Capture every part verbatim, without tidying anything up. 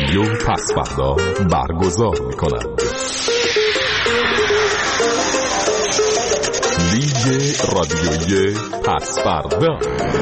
رادیو پس‌فردا برگزار می‌کند. لیگ رادیویی پس‌فردا.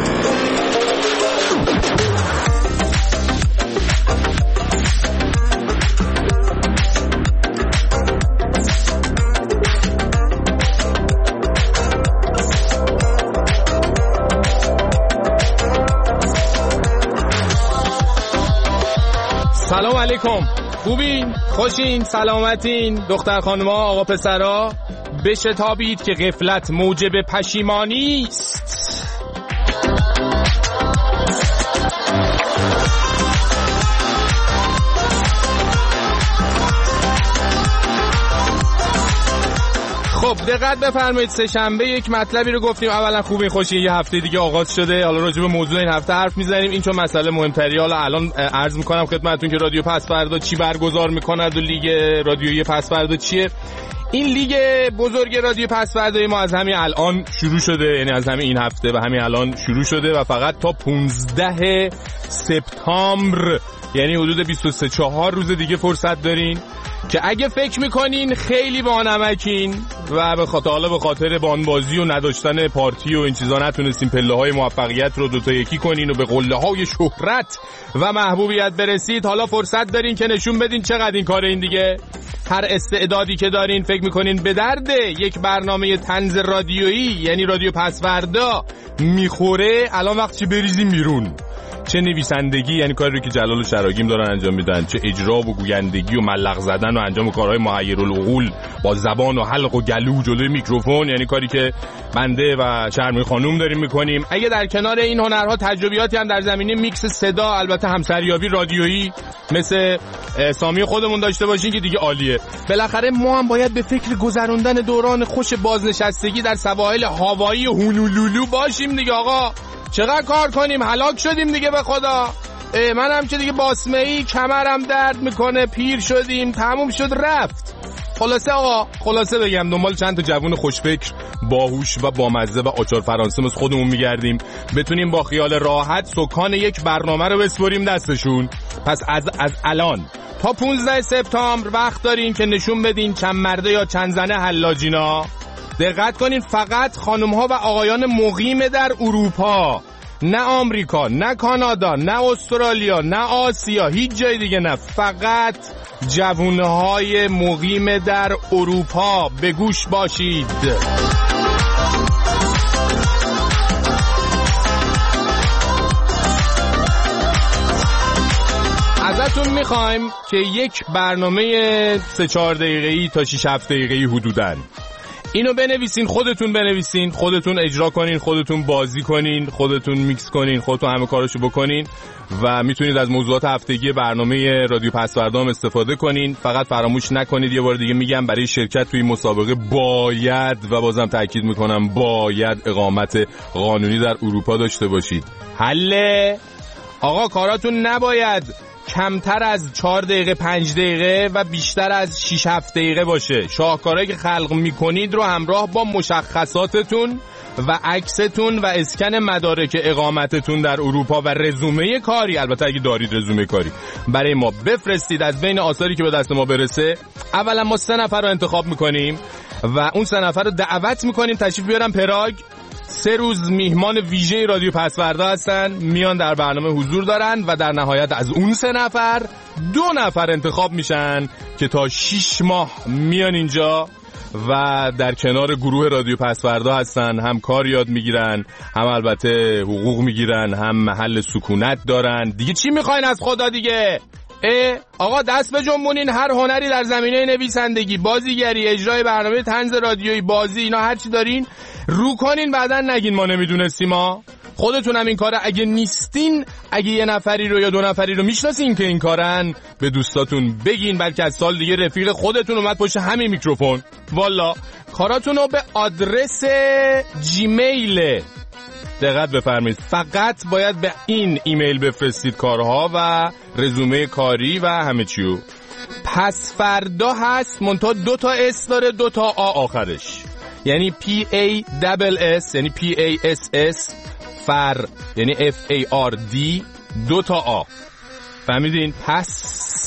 سلام علیکم، خوبین؟ خوشین؟ سلامتین؟ دختر خانوما، آقا پسرا، بشتابید که غفلت موجب پشیمانی است. خب دقت بفرمایید، سه شنبه یک مطلبی رو گفتیم. اولا خوبین خوشین، یه هفته دیگه آغاز شده. حالا راجع به موضوع این هفته حرف میزنیم، این چون مسئله مهمتری. حالا الان عرض میکنم خدمتتون که رادیو پس‌فردا چی برگزار میکند و لیگ رادیویی پس‌فردا چیه. این لیگ بزرگ رادیو پس‌فردای ما از همین الان شروع شده، یعنی از همین این هفته و همین الان شروع شده و فقط تا پانزده سپتامبر، یعنی حدود بیست و سه چهار روز دیگه فرصت دارین که اگه فکر میکنین خیلی بانمکین و به خاطر حالا به خاطر بانبازی و نداشتن پارتی و این چیزا نتونستین پله های موفقیت رو دوتا یکی کنین و به قله های شهرت و محبوبیت برسید، حالا فرصت دارین که نشون بدین چقدر این کار این دیگه. هر استعدادی که دارین فکر میکنین به درد یک برنامه طنز رادیویی یعنی رادیو پس‌فردا میخوره، الان وقتشه بریزین بیرون. چه نویسندگی، یعنی کاری رو که جلال و شراگیم دارن انجام میدن، چه اجرا و گویندگی و ملق زدن و انجام کارهای محیرالعقول با زبان و حلق و گلو جلوی میکروفون، یعنی کاری که بنده و شرمی خانوم داریم میکنیم. اگه در کنار این هنرها تجربیاتی هم در زمینه میکس صدا، البته همسریابی رادیویی مثل سامی خودمون داشته باشین که دیگه عالیه. بالاخره ما هم باید به فکر گذروندن دوران خوش بازنشستگی در سواحل هاوایی و هونولولو باشیم دیگه. آقا چقدر کار کنیم، هلاک شدیم دیگه به خدا. منم که دیگه باسمه‌ای، کمرم درد میکنه، پیر شدیم، تموم شد رفت. خلاصه آقا، خلاصه بگم دنبال چند تا جوون خوشفکر، باهوش و بامزه و آچار فرانسه مثل خودمون میگردیم، بتونیم با خیال راحت سکان یک برنامه رو بسپریم دستشون. پس از از الان تا پانزده سپتامبر وقت دارین که نشون بدین چند مرده یا چند زنه حلاجینا. دقت کنین، فقط خانم ها و آقایان مقیم در اروپا، نه آمریکا، نه کانادا، نه استرالیا، نه آسیا، هیچ جای دیگه نه، فقط جوونه های مقیم در اروپا. به گوش باشید. ازتون میخوایم که یک برنامه سه چهار دقیقه‌ای تا شش هفت دقیقه‌ای حدوداً اینو بنویسین، خودتون بنویسین، خودتون اجرا کنین، خودتون بازی کنین، خودتون میکس کنین، خودتون همه کاراشو بکنین و میتونید از موضوعات هفتگی برنامه رادیو پس‌فردا هم استفاده کنین. فقط فراموش نکنید، یه بار دیگه میگم، برای شرکت توی مسابقه باید و بازم تاکید میکنم باید اقامت قانونی در اروپا داشته باشید. حله آقا، کاراتون نباید کمتر از چهار دقیقه پنج دقیقه و بیشتر از شش هفت دقیقه باشه. شاهکارهایی که خلق میکنید رو همراه با مشخصاتتون و عکستون و اسکن مدارک اقامتتون در اروپا و رزومه کاری، البته اگه دارید رزومه کاری، برای ما بفرستید. از بین آثاری که به دست ما برسه اولا ما سه نفر رو انتخاب میکنیم و اون سه نفر رو دعوت میکنیم تشریف بیارن پراگ. سه روز میهمان ویژه رادیو پس‌فردا هستن، میان در برنامه حضور دارن و در نهایت از اون سه نفر دو نفر انتخاب میشن که تا شش ماه میان اینجا و در کنار گروه رادیو پس‌فردا هستن، هم کار یاد میگیرن، هم البته حقوق میگیرن، هم محل سکونت دارن. دیگه چی میخواین از خدا دیگه؟ اه آقا دست به جنبونین، هر هنری در زمینه نویسندگی، بازیگری، اجرای برنامه طنز رادیویی، بازی، اینا هر چی دارین رو کنین، بعدن نگین ما نمیدونستیم. ما خودتون هم این کاره اگه نیستین، اگه یه نفری رو یا دو نفری رو میشناسین که این کارن، به دوستاتون بگین، بلکه از سال دیگه رفیق خودتون اومد پشت همین میکروفون. والا کاراتون رو به آدرس جیمیل دقت بفرمایید، فقط باید به این ایمیل بفرستید کارها و رزومه کاری و همه چیو. پس‌فردا هست منتها دو تا اس داره، دو تا آ آخرش، یعنی پی ای دبل اس یعنی پی ای اس اس، فر یعنی اف ای آر دی، دو تا آ. فهمیدین؟ پس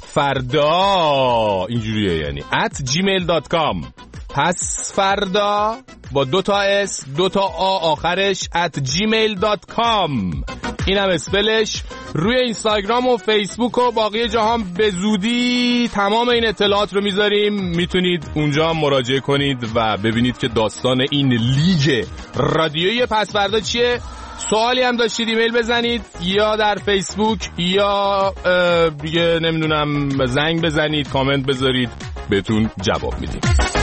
فردا اینجوریه، یعنی at gmail dot com. پس فردا با دو تا اس دو تا آ آخرش at gmail dot com. این هم اسپلش. روی اینستاگرام و فیسبوک و باقی جهان به زودی تمام این اطلاعات رو میذاریم، میتونید اونجا مراجعه کنید و ببینید که داستان این لیگ رادیویی پس فردا چیه. سوالی هم داشتید ایمیل بزنید یا در فیسبوک یا دیگه نمیدونم زنگ بزنید، کامنت بذارید، بهتون جواب میدیم.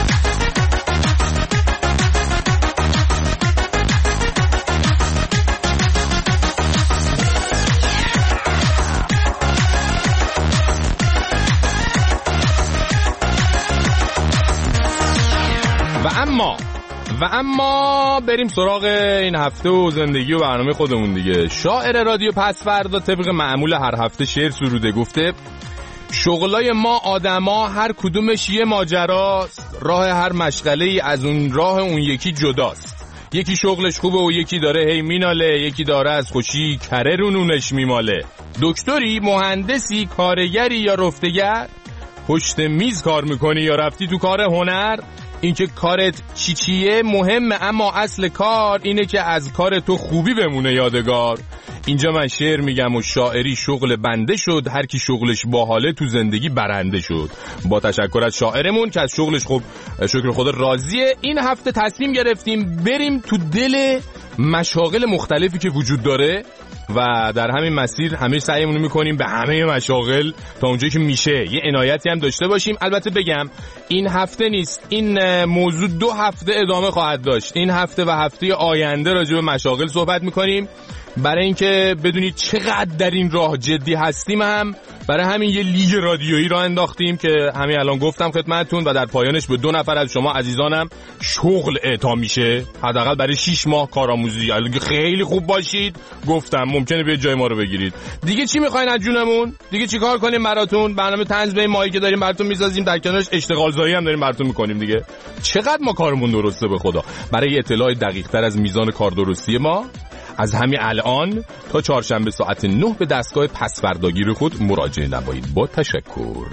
و اما و اما بریم سراغ این هفته و زندگی و برنامه خودمون دیگه. شاعر رادیو پس فردا طبق معمول هر هفته شعر سروده، گفته شغلای ما آدما هر کدومش یه ماجراست، راه هر مشغله‌ای از اون راه اون یکی جداست. یکی شغلش خوبه و یکی داره هی میناله، یکی داره از خوشی کره رو نونش میماله. دکتری، مهندسی، کارگری یا رفتگر، پشت میز کار میکنی یا رفتی تو کار هنر، اینکه کارت چی چیه مهمه، اما اصل کار اینه که از کار تو خوبی بمونه یادگار. اینجا من شعر میگم و شاعری شغل بنده شد، هر کی شغلش باحاله تو زندگی برنده شد. با تشکر از شاعرمون که از شغلش خوب شکر خدا راضیه. این هفته تصمیم گرفتیم بریم تو دل مشاغل مختلفی که وجود داره و در همین مسیر همه سعیمون میکنیم به همه مشاغل تا اونجایی که میشه یه عنایتی هم داشته باشیم. البته بگم این هفته نیست، این موضوع دو هفته ادامه خواهد داشت. این هفته و هفته آینده راجع به مشاغل صحبت میکنیم. برای اینکه بدونید چقدر در این راه جدی هستیم هم برای همین یه لیگ رادیویی راه انداختیم که همین الان گفتم خدمتتون و در پایانش به دو نفر از شما عزیزانم شغل اعطا میشه، حداقل برای شش ماه کارآموزی. اگه خیلی خوب باشید گفتم ممکنه بیاید جای ما رو بگیرید. دیگه چی میخواین از جونمون؟ دیگه چیکار کنیم براتون؟ برنامه طنز به ماهی که داریم براتون میسازیم، در کنارش اشتغال زایی هم داریم براتون میکنیم دیگه. چقدر ما کارمون درسته به خدا. برای اطلاع دقیق تر از میزان کار درستی ما از همین الان تا چهارشنبه ساعت نه به دستگاه پسورداگیر خود مراجعه نمایید. با تشکر.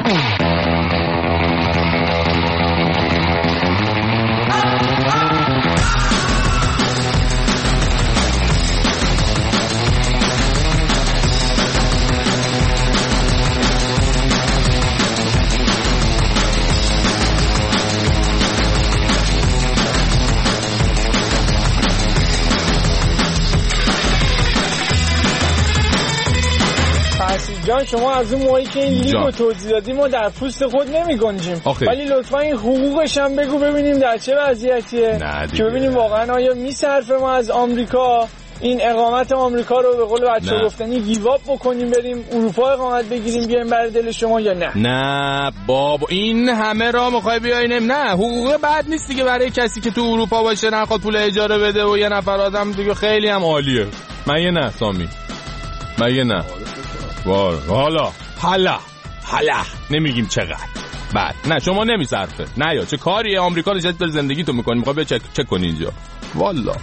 جان شما از اون موقعی که این لیگو توضیح دادیم ما در پوست خود نمی گنجیم، ولی لطفا این حقوقش هم بگو ببینیم در چه وضعیتیه که ببینیم واقعا آیا میصرفه ما از آمریکا این اقامت آمریکا رو به قول بچه‌ها گفتنی گیواب بکنیم بریم اروپا اقامت بگیریم بیایم برای دل شما یا نه؟ نه بابا این همه را میخوای بیاینم؟ نه حقوق بد نیست دیگه برای کسی که تو اروپا باشه نخواد پول اجاره بده و یه نفر آدم دیگه خیلی هم عالیه. مگه نه سامی؟ مگه نه؟ وار حالا حالا حالا نمیگیم چقدر بعد نه شما نمیصرفه نه یا چه کاریه آمریکا نشستی داری زندگی تو میکنی میخوای بیا چک چک کنی اینجا والا.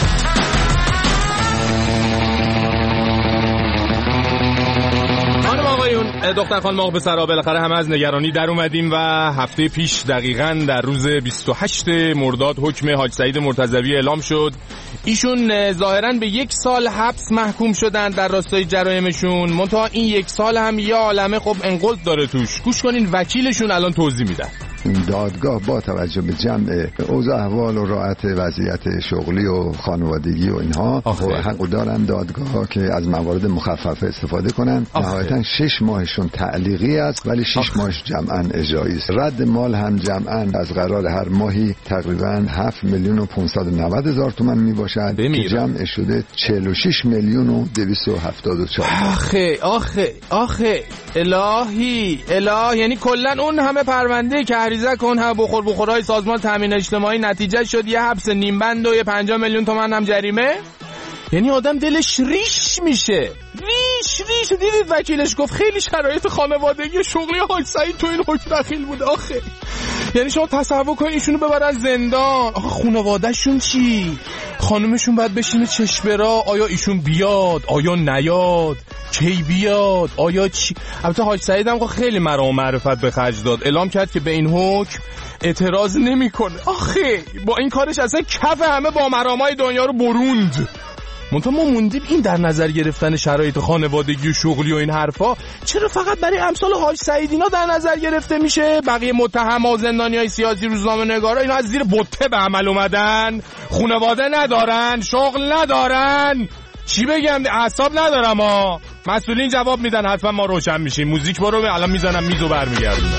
دختر خانم آقا پسرها بالاخره همه از نگرانی در اومدیم و هفته پیش دقیقاً در روز بیست و هشتم مرداد حکم حاج سعید مرتضوی اعلام شد. ایشون ظاهراً به یک سال حبس محکوم شدن در راستای جرایمشون، منتها این یک سال هم یه عالمه خب انقلت داره توش. گوش کنین وکیلشون الان توضیح میدن. دادگاه با توجه به جمع اوضاع احوال و راحت وضعیت شغلی و خانوادگی و اینها و حق دارن دادگاه که از موارد مخففه استفاده کنن. نهایتا شش ماهشون تعلیقی است ولی شش ماهش جمعا اجرایی است. رد مال هم جمعا از قرار هر ماهی تقریبا هفت میلیون و پانصد و نود هزار تومان می باشد که جمع شده چهل و شش میلیون و دویست و هفتاد و چهار. آخه آخه آخه الهی الهی، یعنی کلا اون همه پرونده که عریضه کن هم بخور بخورای سازمان تامین اجتماعی نتیجه شد یه حبس نیم بند و یه پنجاه میلیون تومان هم جریمه. یعنی آدم دلش ریش میشه ریش ریش. دیدید وکیلش گفت خیلی شرایط خانوادگی شغلی حاج سعید تو این حکم دخیل بود. آخه یعنی شما تصور کنید ایشونو ببرن زندان. آخه خانواده‌شون چی؟ خانومشون باید بشینه چشم برا آیا ایشون بیاد آیا نیاد؟ کی بیاد؟ آیا چی؟ البته حاج سعید هم خیلی مرام معرفت به خرج داد، اعلام کرد که به این حکم اعتراض نمیکنه. آخه با این کارش اصلا کف همه با مرامای دنیا رو بروند. منتها ما موندیم این در نظر گرفتن شرایط خانوادگی و شغلی و این حرفا چرا فقط برای امثال حاج سعید اینا در نظر گرفته میشه؟ بقیه متهما و زندانیای سیاسی، روزنامه‌نگارا اینا از زیر بته به عمل اومدن، خانواده ندارن، شغل ندارن. چی بگم؟ اعصاب ندارم ها. مسئولین جواب میدن، حتما ما روشن میشیم. موزیک برو، الان میزنم میزو برمیگردونم.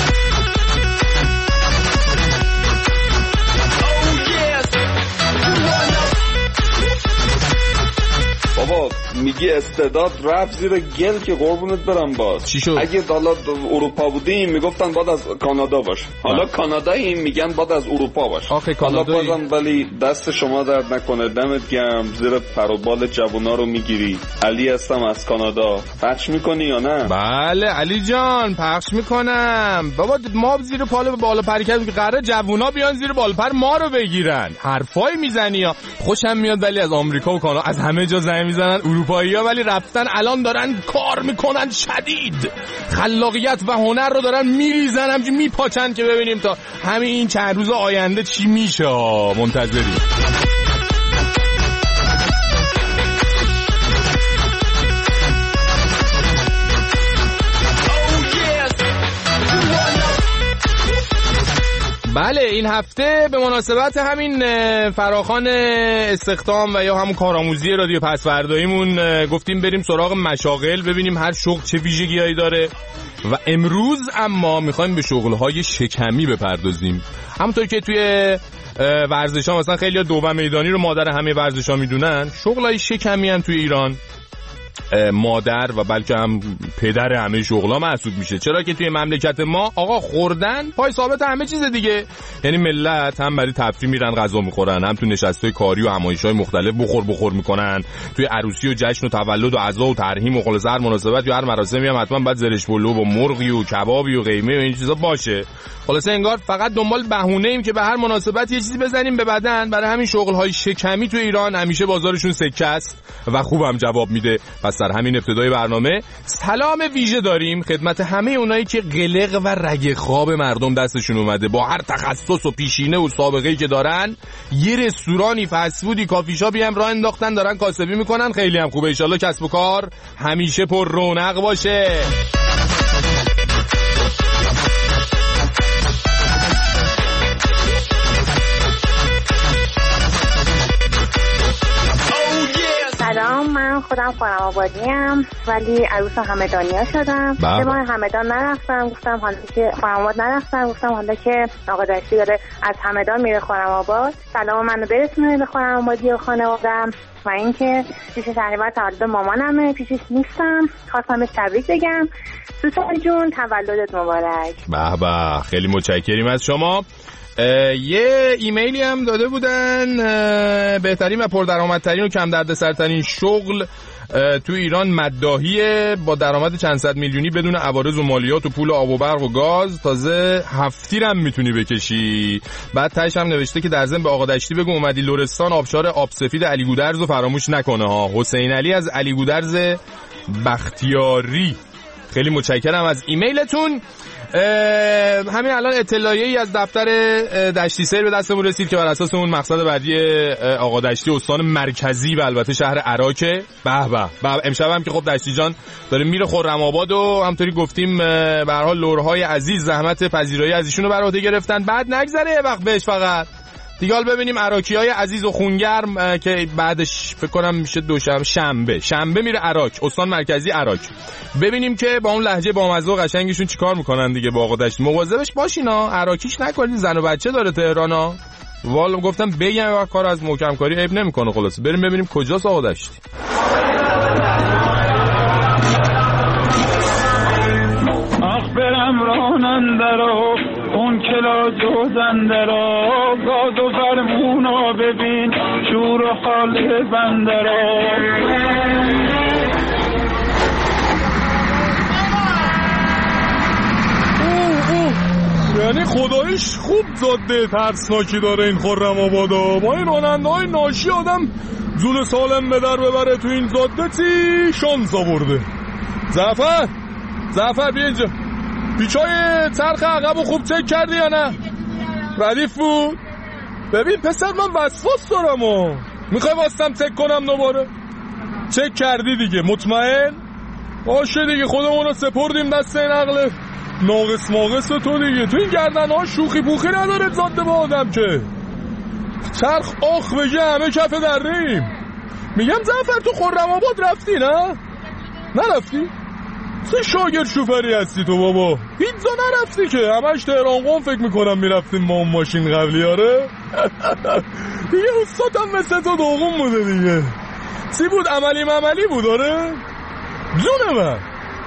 بابا میگی استعداد رفت زیر گل که قربونت برم. باز چی شد؟ اگه حالا اروپا بودیم میگفتن بعد از کانادا باش، حالا کانادایی میگن بعد از اروپا باش. آخه حالا بازم ولی دست شما درد نکنه، دمت گرم، زیر پر و بال جوونا رو میگیری. علی هستم از کانادا. پخش میکنی یا نه؟ بله علی جان پخش میکنم. بابا ما زیر پال بالا پر کردیم که قراره جوونا بیان زیر بالا پر ما رو بگیرن. حرفای میزنی ها. خوشم میاد ولی از آمریکا و کانادا از همه جا زنگ میزنن اروپایی‌ها، ولی رفتن الان دارن کار میکنن شدید، خلاقیت و هنر رو دارن میریزن، همچنین میپاچن که ببینیم تا همین این چند روز آینده چی میشه. منتظریم. بله این هفته به مناسبت همین فراخوان استخدام و یا همون کارآموزی رادیو پسورداییمون گفتیم بریم سراغ مشاغل، ببینیم هر شغل چه ویژگی‌هایی داره و امروز اما میخوایم به شغل‌های شکمی بپردازیم. همونطور که توی ورزش‌ها مثلا خیلی‌ها دوم میدانی رو مادر همه ورزش‌ها میدونن، شغل‌های شکمی هم توی ایران مادر و بلکه هم پدر همه شغلا محسوب میشه. چرا که توی مملکت ما آقا خوردن پای ثابت همه چیز دیگه. یعنی ملت هم برای تفریح میرن غذا میخورن، هم تو نشستای کاری و همایش‌های مختلف بخور بخور میکنن، توی عروسی و جشن و تولد و عزا و ترحیم و خلاص هر مناسبت یا هر مراسمی هم حتما باید زرش پلو و مرغی و کبابی و قیمه و این چیزا باشه. خلاص انگار فقط دنبال بهونه ایم که به هر مناسبت یه چیزی بزنیم به بدن. برای همین شغل‌های شکمی تو ایران همیشه بازارشون سکه است و خوبم جواب میده. پس در همین ابتدای برنامه سلام ویژه داریم خدمت همه اونایی که قلق و رگ خواب مردم دستشون اومده، با هر تخصص و پیشینه و سابقه‌ای که دارن یه رستورانی، فست فودی، کافی شاپی هم راه انداختن، دارن کاسبی میکنن. خیلی هم خوبه. ان شاءالله کسب و کار همیشه پر رونق باشه. سلام، من خودم خانم آبادیم ولی عروس همدانیا شدم. سه ماه همدان نرفتم، گفتم حالا که خانم آباد نرفتم، گفتم حالا که آقا دشتی داره از همدان میره خانم آباد، سلام منو برسونه به خانم آبادی و خانوادم. و اینکه پیش تقریبا تولد مامانمه، پیشش نیستم، خواستم بهش تبریک بگم. سوسن جون تولدت مبارک. به به، خیلی متشکریم از شما. یه ایمیلی هم داده بودن، بهترین و پردرآمدترین و کم دردسرترین شغل تو ایران مداحیه، با درآمد چند صد میلیونی بدون عوارض و مالیات و پول آب و برق و گاز، تازه هفتیر هم میتونی بکشی. بعد تهش هم نوشته که در ضمن به آقا دشتی بگو اومدی لرستان آبشار آب سفید علی گودرز رو فراموش نکنه ها. حسین علی از علی گودرز بختیاری. خیلی متشکرم از ایمیلتون. همین الان اطلاعیه‌ای از دفتر دشتی سیر به دستمون رسید که بر اساس اون مقصد بعدی آقا دشتی استان مرکزی و البته شهر عراقه. به به، امشب هم که خب دشتی جان داره میره خرم آباد و همونطوری گفتیم به هر حال لورهای عزیز زحمت پذیرایی از ایشونو بر عهده گرفتن. بعد نگذره یه وقت بهش فقط دیگه حال ببینیم عراقی‌های عزیز و خونگرم که بعدش فکر کنم میشه دوشنبه شنبه شنبه میره عراق، استان مرکزی عراق. ببینیم که با اون لهجه بامزه و قشنگشون چیکار میکنن دیگه. با آقا دشتی مواظبش باشینا، عراقیش نکنید، زن و بچه داره تهرانا. والا گفتم بگم وقت کار از محکم کاری عیب نمیکنه. خلاص بریم ببینیم کجاست آقا دشتی. برم رانندرا اون کلا جوزندرا، گاز و فرمونا ببین شور و حال بندرا. یعنی خدایی خودش خوب زاده ترسناکی داره این خرم آبادا. با این راننده های ناشی آدم جون سالم به در ببره تو این زاده تی شانس آورده. زعفر زعفر بیا اینجا، پیچای چرخ عقبو خوب چک کردی یا نه؟ ردیف بود؟ ببین پسر من وسواس دارم و میخوای واسم چک کنم دوباره؟ چک کردی دیگه مطمئن؟ باشه دیگه خودمون رو سپردیم دست این عقل ناقص ماقص تو دیگه. تو این گردن ها شوخی پوخی نداره زاده با آدم که چرخ آخ بگه همه کف دریم. میگم زعفر تو خرم آباد رفتی نه؟ نرفتی؟ چه شاگرد شوفری هستی تو بابا، پیتزا نرفتی که همش تهران قم فکر میکنم میرفتیم با اون ماشین قبلی. آره دیگه استادم مثل تو دوغم بوده دیگه. چی بود عملی مملی بود؟ آره جون من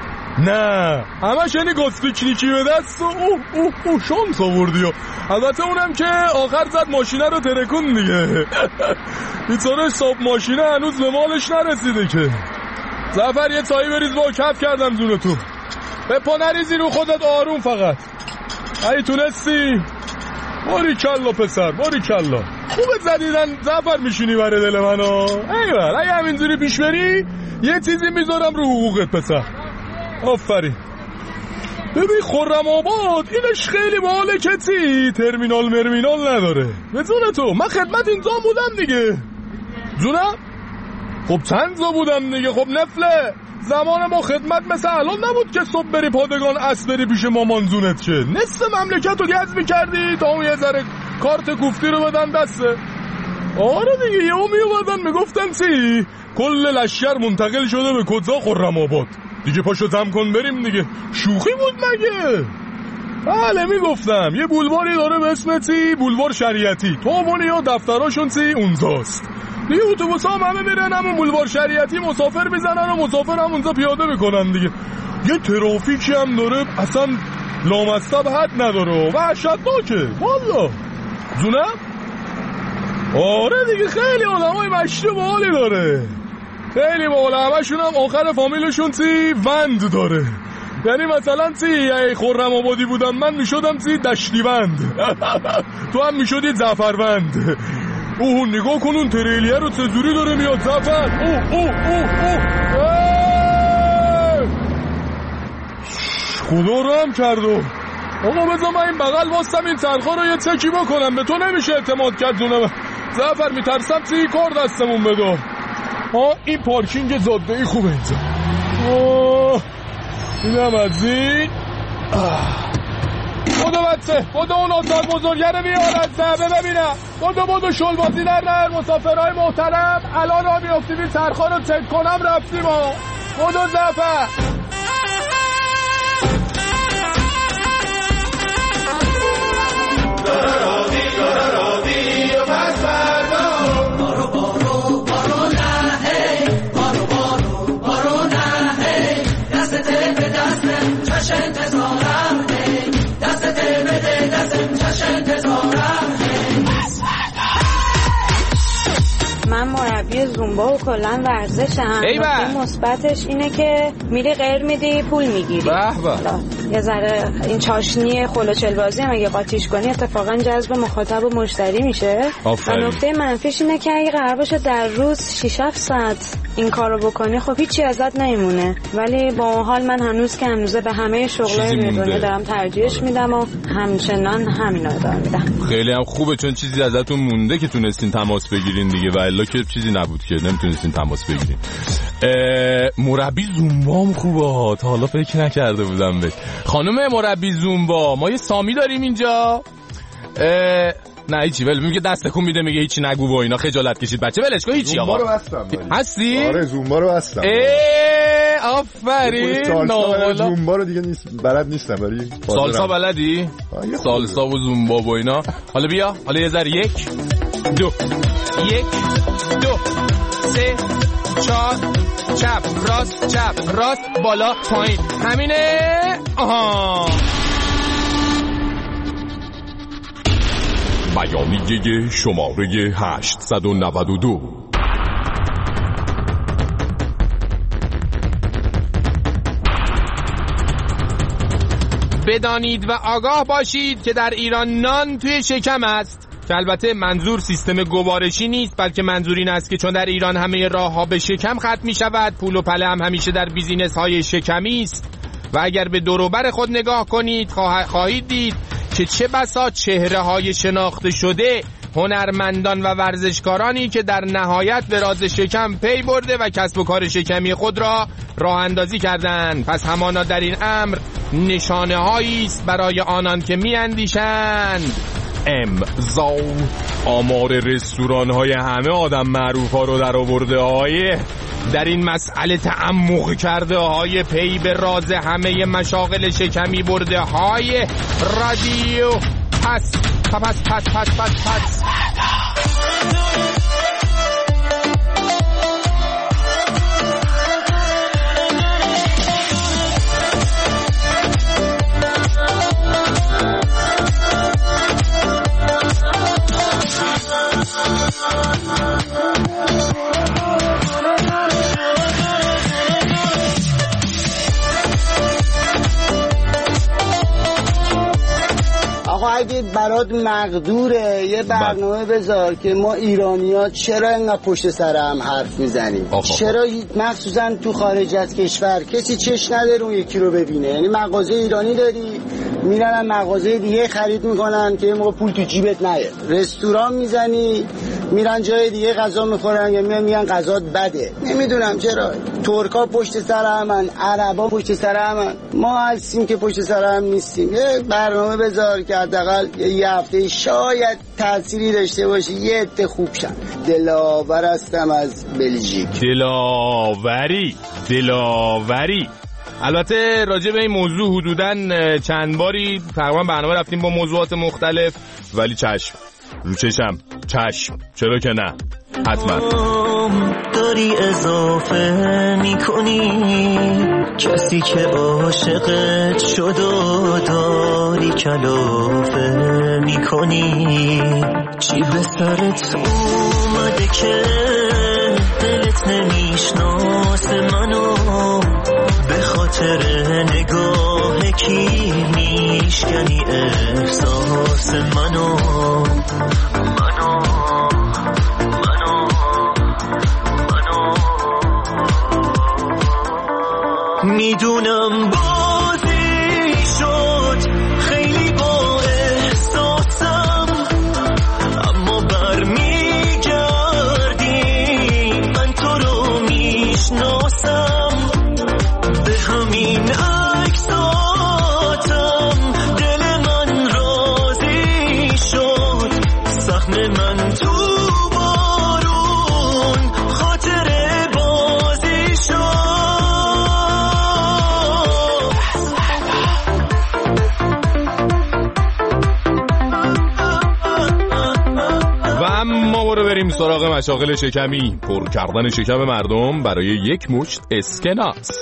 نه همش یعنی گاز پیکنیکی به دست و اوه اوه اوه شانس آوردی. البته اونم که آخر زد ماشینه رو ترکون دیگه. بیچاره صاحب ماشینه هنوز به مالش نرسیده که. زعفر یه چایی بریز با کف کردم جون تو، به پا نریزی رو خودت آروم فقط. ای تونستی باری کلا پسر باری کلا خوبت زدیدن. زعفر میشینی برای دل منو ایوال. اگه همینجوری پیش بری یه چیزی میذارم رو حقوقت پسر. آفرین. ببین خرم آباد اینش خیلی باحاله کتی ترمینال مرمینال نداره. به جون تو من خدمت اینجا بودم دیگه. جونم خب چند جا بودم دیگه. خب نفله زمان ما خدمت مثل الان نبود که صبح بری پادگان اصل بری پیش مامانزونت که نصف مملکت رو گز میکردی تا اون یه ذره کارت کوفتی رو بدن دسته. آره دیگه یه می اومدن میگفتن چی کل لشکر منتقل شده به کجا؟ خرم آباد دیگه. پاشو زم کن بریم دیگه. شوخی بود مگه؟ بله میگفتم یه بولواری داره به اسم چی بولوار شریعتی. تو اونی ها دفتراشون چی اونجاست دیگه. اتوبوس هم همه میرن همون بولوار شریعتی مسافر میزنن و مسافر هم اونجا پیاده میکنن دیگه. یه ترافیکی هم داره اصلا لامصب حد نداره و وحشتناکه والا. جونم آره دیگه خیلی آدمای مشتی و باحالی داره. خیلی باحال. همشون هم آخر فامیلشون چی وند داره. یعنی مثلا چی ای خرم آبادی بودم من میشدم چی دشتی وند. تو هم میشدی زعفروند. اوه نگاه کن اون تریلیه رو چجوری داره میاد زعفر. اوه اوه اوه اوه خدا رو هم کردو. آقا بذار من این بغل واستم این چرخا رو یه چکی بکنم. به تو نمیشه اعتماد کرد جونم زعفر. میترسم چی کار دستمون بده. ها این پارکینگ زاده ای خوبه اینجا. آه اینم از این. بودو بچه بودو اون اتاق بزرگه رو بیار از زعبه ببینم. بودو بودو شل بازی در نر مسافرهای محترم. الان را میافتیم این سرخا رو چک کنم رفتیم ها. بودو زعفر دارا راوی دارا راوی و پس بردا بارو بارو بارو نه هی بارو بارو بارو نه هی دست ته به دستم چش انتظارم هی دست ته به دستم چش انتظارم هی پس بردا. من مربی زومبا و کلن ورزشم. نکته مثبتش اینه که میری غیر میدی پول میگیری. یه ذره این چاشنی خلوچل بازی هم اگه قاطیش کنی اتفاقا جذب مخاطب و مشتری میشه. و نکته منفیش اینه که اگه قرار باشه در روز شش هفت ساعت این کارو بکنی خب هیچی ازت نمیمونه. ولی با اون حال من هنوز که هنوزه به همه شغلای دنیا دارم ترجیحش میدم و همچنان همینا رو دارم میدم. خیلی هم خوبه چون چیزی ازتون مونده که تونستین تماس بگیرین دیگه. و الا که چیزی نبود که نمیتونستین تماس بگیرین. مربی زومبا هم خوبه. تا حالا فکر نکرده بودم به خانم مربی زومبا. ما یه سامی داریم اینجا. نه هیچی ولی میگه دست تکون میده میگه هیچی نگو و اینا. خجالت کشید بچه ولش کن. هیچی آقا زومبا رو بستم. هستی؟ آره زومبا رو بستم. آفرین. نه زومبا رو دیگه نیست بلد نیستم ولی سالسا بلدی؟ سالسا و زومبا و اینا. حالا بیا حالا یه ذره یک دو یک دو سه چهار چپ راست چپ راست بالا پایین همینه. آها بیانیه شماره هشتصد و نود و دو. بدانید و آگاه باشید که در ایران نان توی شکم است. که البته منظور سیستم گوارشی نیست، بلکه منظور این است که چون در ایران همه راه ها به شکم ختم می شود، پول و پله هم همیشه در بیزینس های شکمی است. و اگر به دور و بر خود نگاه کنید خواهید دید که چه بسا چهره های شناخته شده، هنرمندان و ورزشکارانی که در نهایت به راز شکم پی برده و کسب و کار شکمی خود را راه اندازی کردند. پس همانا در این امر نشانه هایی است برای آنان که می اندیشند. امضا آمار رستوران های همه آدم معروف ها رو در آورده های در این مسئله تعمق کرده های پی به راز همه مشاغل شکمی برده های رادیو پس پس پس پس پس پس اگه برات مقدوره یه برنامه بذار که ما ایرانی‌ها چرا اینقدر پشت سر هم حرف میزنیم، چرا مخصوصا تو خارج از کشور کسی چش نداره اون یکی رو ببینه. یعنی مغازه ایرانی داری میرن مغازه دیگه خرید میکنن که موقع پول تو جیبت نیاد، رستوران میزنی میرن جای دیگه غذا میخورن یا میان میگن غذات بده. نمیدونم چرا ترکا پشت سر همن، عربا پشت سر همن، ما هستیم که پشت سر هم نیستیم. یه برنامه بذار که حداقل یه هفته شاید تأثیری داشته باشه، یه عده خوب شن. دلاور هستم از بلژیک. دلاوری دلاوری البته راجع به این موضوع حدوداً چند باری تقریبا برنامه رفتیم با موضوعات مختلف، ولی چشم رو چشم چشم چرا که نه، حتما داری اضافه میکنی کسی که عاشقت شد و داری کلافه میکنی. چی به سرت اومده که دلت نمیشناس منو، به خاطر نگاه کی میشکنی احساس منو منو منو منو. میدونم بازی شد خیلی با احساسم، اما برمیگردی من تو رو میشناسم. به همین عکساتم دل من راضی شد، سهم من تو بارون خاطر بازی شد. و اما برو بریم سراغ مشاغل شکمی، پر کردن شکم مردم برای یک مشت اسکناس.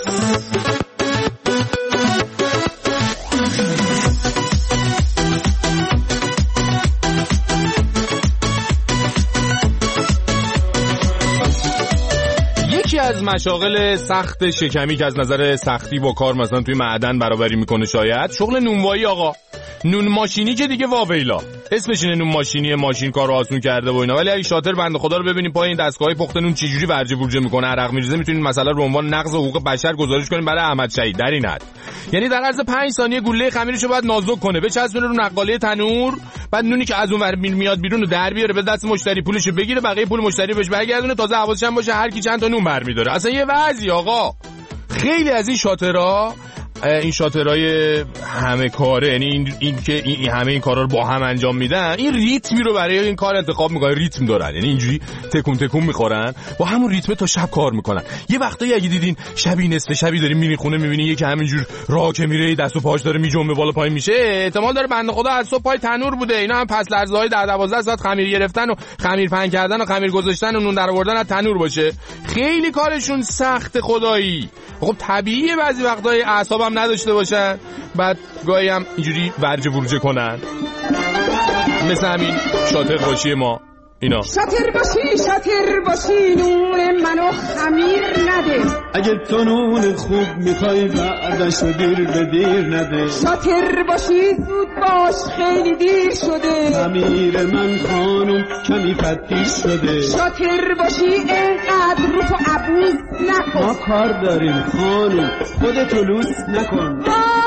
از مشاغل سخت شکمی که از نظر سختی با کار مثلا توی معدن برابری میکنه شاید شغل نونوایی. آقا نون ماشینی که دیگه واویلا اسمش اینه، نون ماشینی، ماشین کارو آسون کرده و اینا، ولی اگه شاطر بنده خدا رو ببینید پای این دستگاهی پخت نون چجوری ورجه ورجه میکنه، عرق میریزه، میتونید مسئله رو عنوان نقض حقوق بشر گزارش کنید برای احمد شهید در این حد. یعنی در عرض پنج ثانیه گوله خمیرشو باید نازک کنه، بچسبونه رو نقاله تنور، بعد نونی که از اون ور میاد بیرون رو در بیاره، به دست مشتری پولشو بگیره، بقیه پول مشتری بهش برگردونه، تازه حواسش هم باشه هر کی چند تا نون برمی‌داره. اصلا یه وضعی آقا. خیلی از این شاطرها، این شاطرای همه کاره، یعنی این, این که این همه این کارا رو با هم انجام میدن، این ریتمی رو برای این کار انتخاب میکنن، ریتم دارن، یعنی اینجوری تکون تکون میخورن با همون ریتم تا شب کار میکنن. یه وقتایی اگه دیدین شبی نصف شبی دارین میرین خونه میبینین یکی همینجور راه که میره دست و پاش داره میجنبه بالا پایین میشه، احتمال داره بنده خدا از صبح پای تنور بوده. اینا هم پس لرزه‌های در دوازده ساعت خمیر گرفتن و خمیر پهن کردن و خمیر گذاشتن و نون درآوردن از تنور باشه. خیلی کارشون سخت خدایی. خب طبیعیه بعضی وقتای اعصابم نداشته باشن، بعد گاهی هم اینجوری ورجه ورجه کنن، مثل همین شاطر باشی ما. اینا. شاتر باشی شاتر باشی نون منو خمیر نده، اگه تو نون خوب میخوای بعدش رو دیر به دیر نده. شاتر باشی زود باش خیلی دیر شده، خمیر من خانم کمی فتیش شده. شاتر باشی اینقدر رو تو عبوز نکن، ما کار داریم خانم خودتو لوس نکن.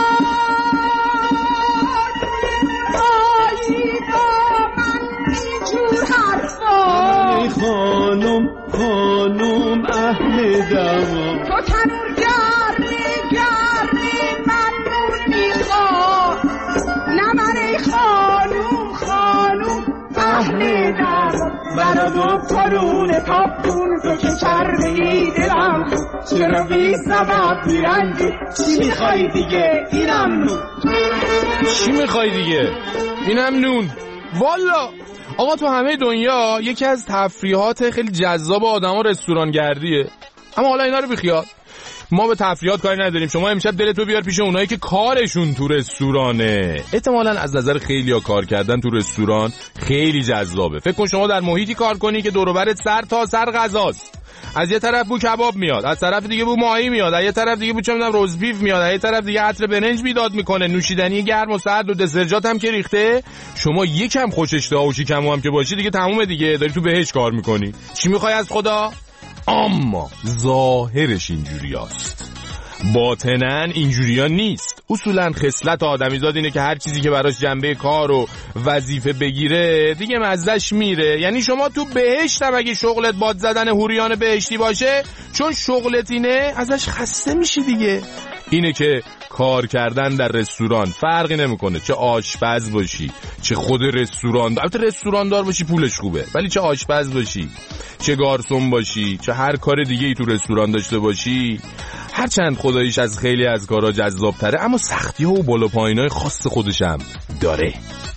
ای خانم خانم اهل دوا، تو تنور گرمی گرمی من نور میخوام، نه من ای خانم خانم اهل دوا. برادو پرون تاپون تو که چرمی دلم، چرا بی سبب بیرنگی چی میخوای دیگه اینم نون. چی میخوای دیگه اینم نون. والا آقا تو همه دنیا یکی از تفریحات خیلی جذاب آدما رستورانگردیه، اما حالا اینا رو بیخیال، ما به تفریحات کاری نداریم. شما امشب دلتو بیار پیش اونایی که کارشون تو رستورانه. احتمالاً از نظر خیلیا کار کردن تو رستوران خیلی جذابه. فکر کن شما در محیطی کار کنی که دور و برت سر تا سر غذاست. از یه طرف بو کباب میاد، از طرف دیگه بو ماهی میاد، از یه طرف دیگه بو چه میدونم روز بیف میاد، از یه طرف دیگه عطر برنج میداد میکنه، نوشیدنی گرم و سرد و دسرجات هم که ریخته. شما یکم خوش اشتها و شیکمو هم که باشی دیگه تمومه دیگه، داری تو بهش کار میکنی. چی میخوای از خدا؟ اما ظاهرش اینجوریاست، باطنن اینجوریا نیست. اصولا خصلت آدمیزاد اینه که هر چیزی که براش جنبه کار و وظیفه بگیره دیگه مزدش میره. یعنی شما تو بهشت هم اگه شغلت باد زدن حوریان بهشتی باشه، چون شغلت اینه ازش خسته میشی دیگه. اینه که کار کردن در رستوران فرقی نمیکنه، چه آشپز باشی چه خود رستوران، البته رستوران دار باشی پولش خوبه، ولی چه آشپز باشی چه گارسون باشی چه هر کار دیگه ای تو رستوران داشته باشی، هرچند خداییش از خیلی از کارا جذاب تره، اما سختی ها و بالا پایینای خاص خودش هم داره.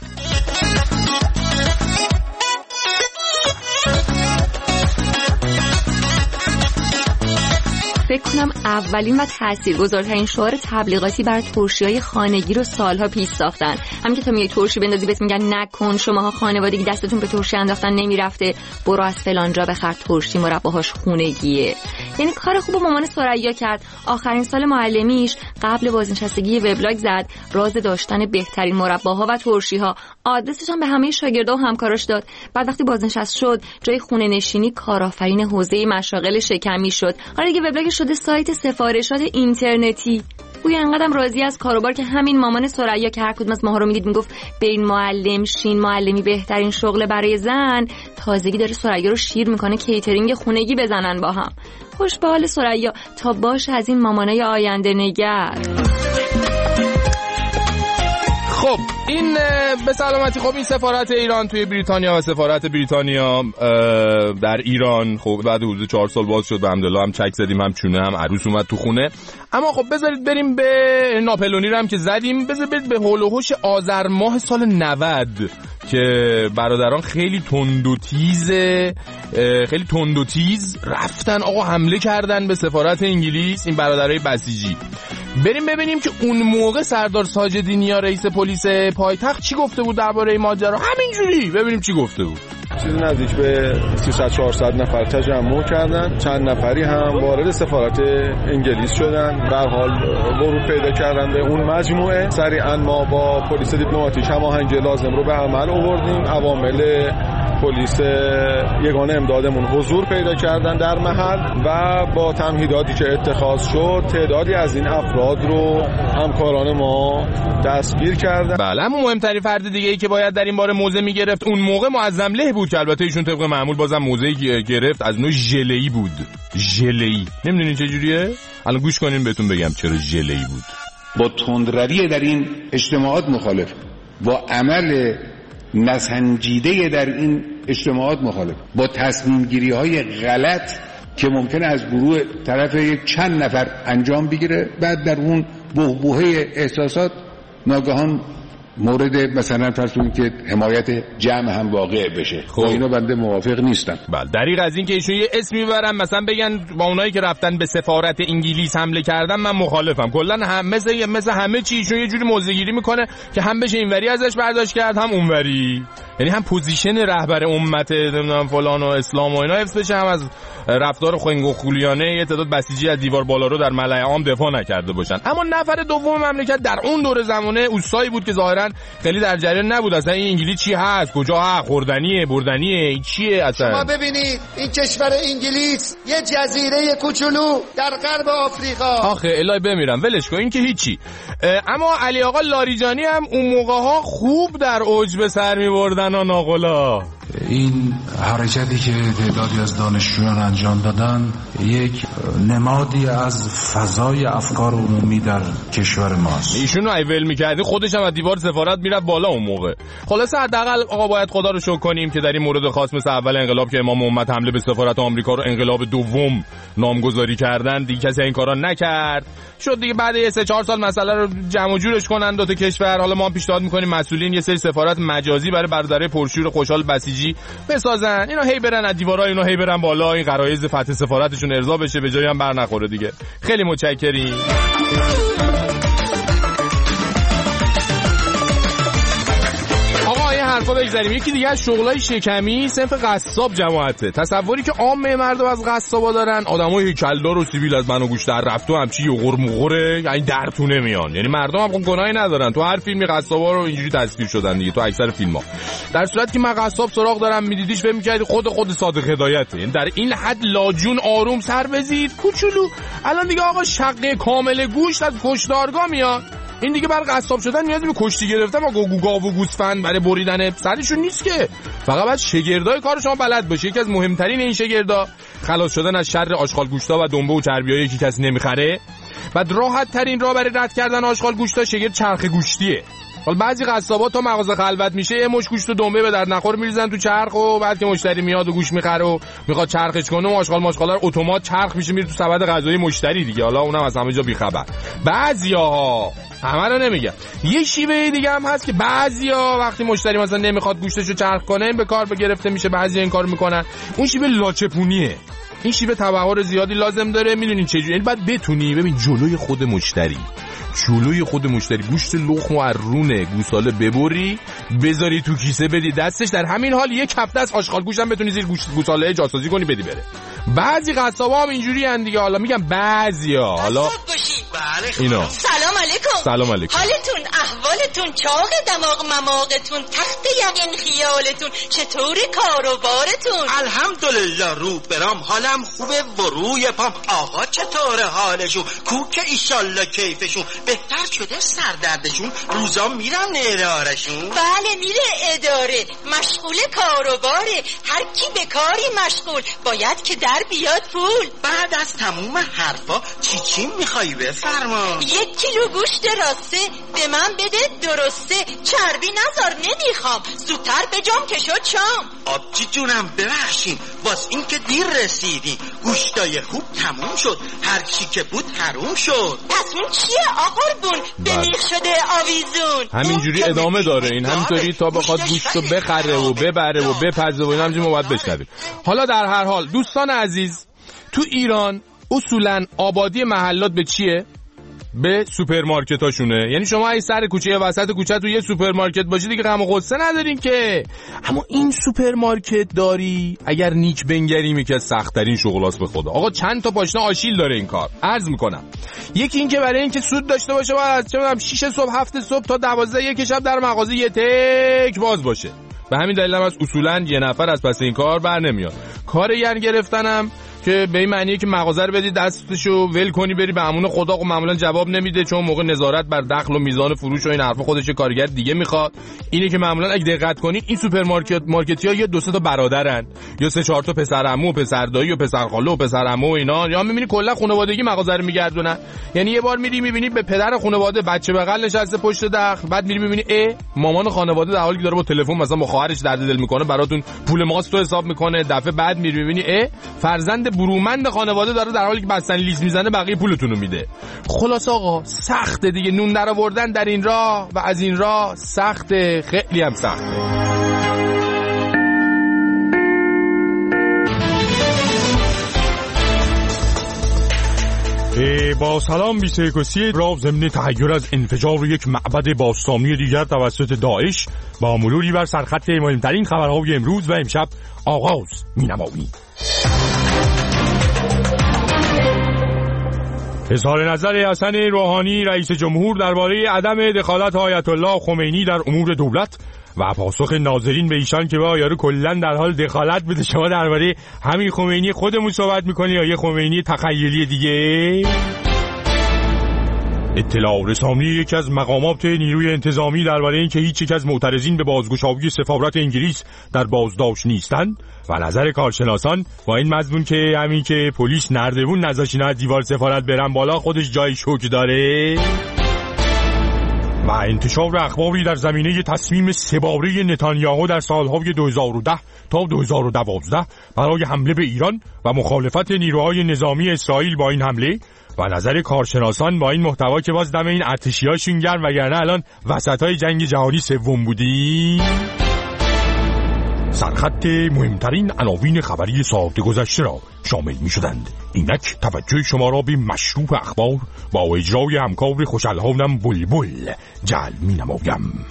فکر کنم اولین و تاثیرگذارترین شعار تبلیغاتی برای ترشی‌های خانگی رو سالها پیش ساختن. همین که تا میای ترشی بندازی بهت میگن نکن، شماها خانوادگی دستتون به ترشی انداختن نمیرفته، برو از فلان جا بخر ترشی مرباهاش خونگیه. یعنی کار خوب مامان ثریا کرد. آخرین سال معلمیش قبل بازنشستگی وبلاگ زد، راز داشتن بهترین مرباها و ترشی‌ها. آدرسش هم به همه شاگردا و همکاراش داد. بعد وقتی بازنشست شد، جای خونه نشینی کارآفرین حوزه مشاغل شکمی شد. حالا دیگه وبلاگ شده سایت سفارشات اینترنتی. گویا انقدرم راضی از کاروبار که همین مامان ثریا که هر کدوم از ماها رو میدید میگفت بین معلم شین معلمی بهترین شغل برای زن، تازگی داره ثریا رو شیر میکنه کیترینگ خونگی بزنن با هم. خوش به حال ثریا، تا باش از این مامانای آینده نگر. خب این به سلامتی. خب این سفارت ایران توی بریتانیا و سفارت بریتانیا در ایران خب بعد حدود چهار سال باز شد، الحمدلله هم چک زدیم، هم چونه هم عروس اومد تو خونه. اما خب بذارید بریم به ناپلونی رو هم که زدیم، بذارید برید به هول و هوش آذر ماه سال نود که برادران خیلی تند و تیز خیلی تند و تیز رفتن آقا حمله کردن به سفارت انگلیس، این برادرای بسیجی. بریم ببینیم که اون موقع سردار ساجدینیا رئیس پلیس پایتخت چی گفته بود درباره ماجرا. همینجوری ببینیم چی گفته بود. چیزی نزدیک به سیصد چهارصد نفر تجمع کردن، چند نفری هم وارد سفارت انگلیس شدن، در حال ورود پیدا کردن به اون مجموعه. سریعا ما با پلیس دیپلماتیک هماهنگی لازم رو به عمل آوردیم. عوامل پلیس یگانه امدادمون حضور پیدا کردن در محل و با تمهیداتی که اتخاذ شد تعدادی از این افراد رو همکاران ما دستگیر کردن. بله، اما مهمترین فرد دیگه ای که باید در این باره موضع میگرفت اون موقع معظم له بود که البته ایشون طبق معمول بازم موضعی گرفت از نوع ژله‌ای بود. ژله‌ای نمیدونین چه جوریه؟ الان گوش کنین بهتون بگم چرا ژله‌ای بود. با تندروی در این اجتماعات مخالف، با عمل نسنجیده در این اجتماعات مخالف، با تصمیم گیری های غلط که ممکنه از گروه طرف یک چند نفر انجام بگیره، بعد در اون بحبوحه احساسات ناگهان مورد مثلا فرض کنید که حمایت جمع هم واقع بشه. خب اینا بنده موافق نیستم. بله، دریغ از این که ایشون یه اسمی میبرن مثلا بگن با اونایی که رفتن به سفارت انگلیس حمله کردن من مخالفم. کلا هم مثل مثل همه چی ایشون یه جوری موضع گیری میکنه که هم بشه اینوری ازش برداشت کرد هم اونوری. یعنی هم پوزیشن رهبر امت نمیدونم فلان و اسلام و اینا حفظ بشه، هم از رفتار خنگ و خولیانه یه تعداد بسیجی از دیوار بالا رو در ملأ عام دفاع نکرده باشن. اما نفر دوم مملکت در اون دور زمانه اوستایی بود که ظاهرا خیلی در جریان نبود اصلا این انگلیس چی هست، کجا هست، خوردنیه، بردنیه، این چیه اصلا. شما ببینید این کشور انگلیس یه جزیره کوچولو در غرب آفریقا. آخه الهی بمیرم ولش کن این که هیچی. اما علی آقا لاریجانی هم اون موقع ها خوب در اوج به سر می‌بردن و ناقلا. این حرکتی که تعدادی از دانشجویان انجام دادن یک نمادی از فضای افکار عمومی در کشور ماست. ایشونو ایول می‌کردی خودش هم از دیوار سفارت میرفت بالا اون موقع. خلاصه حداقل آقا باید خدا رو شکر کنیم که در این مورد خاص مثل اول انقلاب که امام امت حمله به سفارت آمریکا رو انقلاب دوم نامگذاری کردن، دیگه کسی این کارا نکرد. شد دیگه بعد یه سه چهار سال مسئله رو جمع و جورش کنن دو تا کشور. حالا ما هم پیشنهاد می‌کنیم مسئولین یه سری سفارت مجازی برای برادرای پرشور خوشحال بسیجی بسازن، اینا هی برن از دیوارا، اینا هی برن بالا، این غرایز فتح سفارتشون ارضا بشه، به جایی هم بر نخوره دیگه. خیلی متشکریم. حرفا بگذاریم. یکی دیگه از شغلای شکمی صنف قصاب جماعته. تصوری که عامه مردم از قصابا دارن آدمای هیکلدار و سیبیل از من و گوش در رفت و همچی یغور مغوره، یعنی در تو نمیان. یعنی مردم هم گناهی ندارن، تو هر فیلمی قصابا رو اینجوری تصویر شدن دیگه، تو اکثر فیلم‌ها. در صورتی که من قصاب سراغ دارم میدیدیش فکر می‌کردی خود خود صادق هدایته. یعنی در این حد لاجون آروم سر بزید کوچولو. الان دیگه آقا شقه کامل گوشت از کشتارگاه میاد. این دیگه بر قصاب شدن نیازی به کشتی گرفتن و گوگو گاو و گوسفند برای بریدن سرشون نیست که. فقط باید شگردای کار شما بلد باشی. یکی از مهمترین این شگردا خلاص شدن از شر آشغال گوشتا و دنبه و چربیایی که کسی نمیخره. بعد راحت ترین راه برای رد کردن آشغال گوشتا شگرد چرخ گوشتیه. حالا بعضی قصابا تا مغازه خلوت میشه یه مش گوشت و دنبه به درد نخور میریزن تو چرخ و بعد که مشتری میاد و گوش میخره و میخواد چرخش کنه و آشغال ماشغالا رو اتومات چرخ میشه میره تو سبد غذایی مشتری دیگه. حالا اونم از همه جا بیخبر. بعضیاها همه رو نمیگم. یه شیوه دیگه هم هست که بعضیا وقتی مشتری مثلا نمیخواد گوشتشو چرخ کنه به کار گرفته میشه، بعضیا این کارو میکنن. اون شیوه لاچپونیه. این شیوه تبحر زیادی لازم داره. میدونین چه جوری؟ یعنی بعد بتونی ببین جلوی خود مشتری جلوی خود مشتری گوشت لخم و ارونه گوساله ببری بذاری تو کیسه بدی دستش، در همین حال یک هفته از آشغال گوشت هم بتونی زیر گوشت گوساله جاسازی کنی بدی بره. بعضی قصابا هم اینجوری ان دیگه. حالا میگم بعضیا. حالا اینا سلام علیکم. سلام علیکم. حالتون احوالتون چاق دماغ مماغتون تخت یقین خیالتون چطوری کار و بارتون؟ الحمدلله رو برام حالم خوبه و روی پام. آقا چطوره حالشون؟ کوک ایشالله کیفشون بهتر شده؟ سردردشون روزا میرن ادارشون؟ بله میره اداره، مشغول کار و باره. هر کی به کاری مشغول باید که در بیاد پول. بعد از تموم حرفا چی چی میخوای بفرما؟ یک کیلو گوشت راسته به من بده درسته، چربی نذار نمیخوام، زودتر بجام که شد شام. آبجی جونم ببخشین باز این که دیر رسیدین، گوشتای خوب تموم شد، هر چی که بود حروم شد. پس اون چیه آقربون به میخ شده آویزون؟ همینجوری ادامه داره این، همینطوری تا بخواد گوشتو بخره و ببره و بپزه و این همینجوری ما باید بشنویم. حالا در هر حال دوستان عزیز، تو ایران اصولا آبادی محلات به چیه؟ به سوپرمارکتاشونه. یعنی شما ای سر کوچه یا وسط کوچه تو یه سوپرمارکت باشی دیگه غم و غصه ندارین که. اما این سوپرمارکت داری اگر نیک بنگریم یکی از سخت‌ترین شغلاست به خدا. آقا چند تا پاشنه آشیل داره این کار. عرض میکنم یکی این که برای اینکه سود داشته باشه باید چه میدونم شش صبح هفت صبح تا دوازده یک شب در مغازه یه تک باز باشه. به همین دلیل هم از اصولا یه نفر از پس این کار بر نمیاد. کار یر گرفتنم که به این معنیه که مغازه رو بدی دستشو ول کنی بری به امون خدا و معمولا جواب نمیده، چون موقع نظارت بر دخل و میزان فروش و این حرفا خودش کارگر دیگه میخواد. اینه که معمولا اگه دقت کنید این سوپرمارکت مارکتیا یا دو سه تا برادرن یا سه چهار تا پسر عمو و پسر دایی و پسر خاله و پسر عمو و اینا، یا میبینی کلا خانوادگی مغازه رو میگردونن. یعنی یه بار میری میبینی به پدر خانواده بچه بغل نشسته پشت دخل، بعد میری میبینی ا مامان خانواده در حالی که داره با تلفن مثلا با خواهرش درد دل میکنه براتون پول ماست تو حساب میکنه. دفعه بعد میری میبینی ا فرزند برومند خانواده داره در حالی که بستنی لیز میزنه بقیه پولتون رو میده. خلاص آقا سخته دیگه، نون در آوردن در این راه و از این راه سخته، خیلی هم سخته. با سلام بیست و یک و سی را ضمن تحیر از انفجار یک معبد باستانی دیگر توسط داعش با مروری بر سرخط مهمترین خبرهای امروز و امشب آغاز می‌نماییم. اظهار نظر حسن روحانی رئیس جمهور درباره عدم دخالت آیت الله خمینی در امور دولت و پاسخ ناظرین به ایشان که با یارو کلن در حال دخالت بده. شما درباره همین خمینی خودمون صحبت میکنی یا یه خمینی تخیلی دیگه؟ اطلاع رسانی یکی از مقامات نیروی انتظامی درباره اینکه هیچ یک از معترضین به بازگشایی سفارت انگلیس در بازداشت نیستند و نظر کارشناسان با این مضمون که همین که پلیس نردبون نذاشت اینا از دیوار سفارت برن بالا خودش جای شوک داره. و انتشار اخباری در زمینه تصمیم سه‌باره نتانیاهو در سالهای دو هزار و ده تا دو هزار و دوازده برای حمله به ایران و مخالفت نیروهای نظامی اسرائیل با این حمله و نظر کارشناسان با این محتوا که باز دم این ارتشی‌هاشون گرم وگرنه الان وسطای جنگ جهانی سوم بودی. سرخط مهمترین عناوین خبری ساعت گذشته را شامل می شدند. اینک توجه شما را به مشروع اخبار با اجرای همکار خوشالحالم بلبل جلب می نمایم.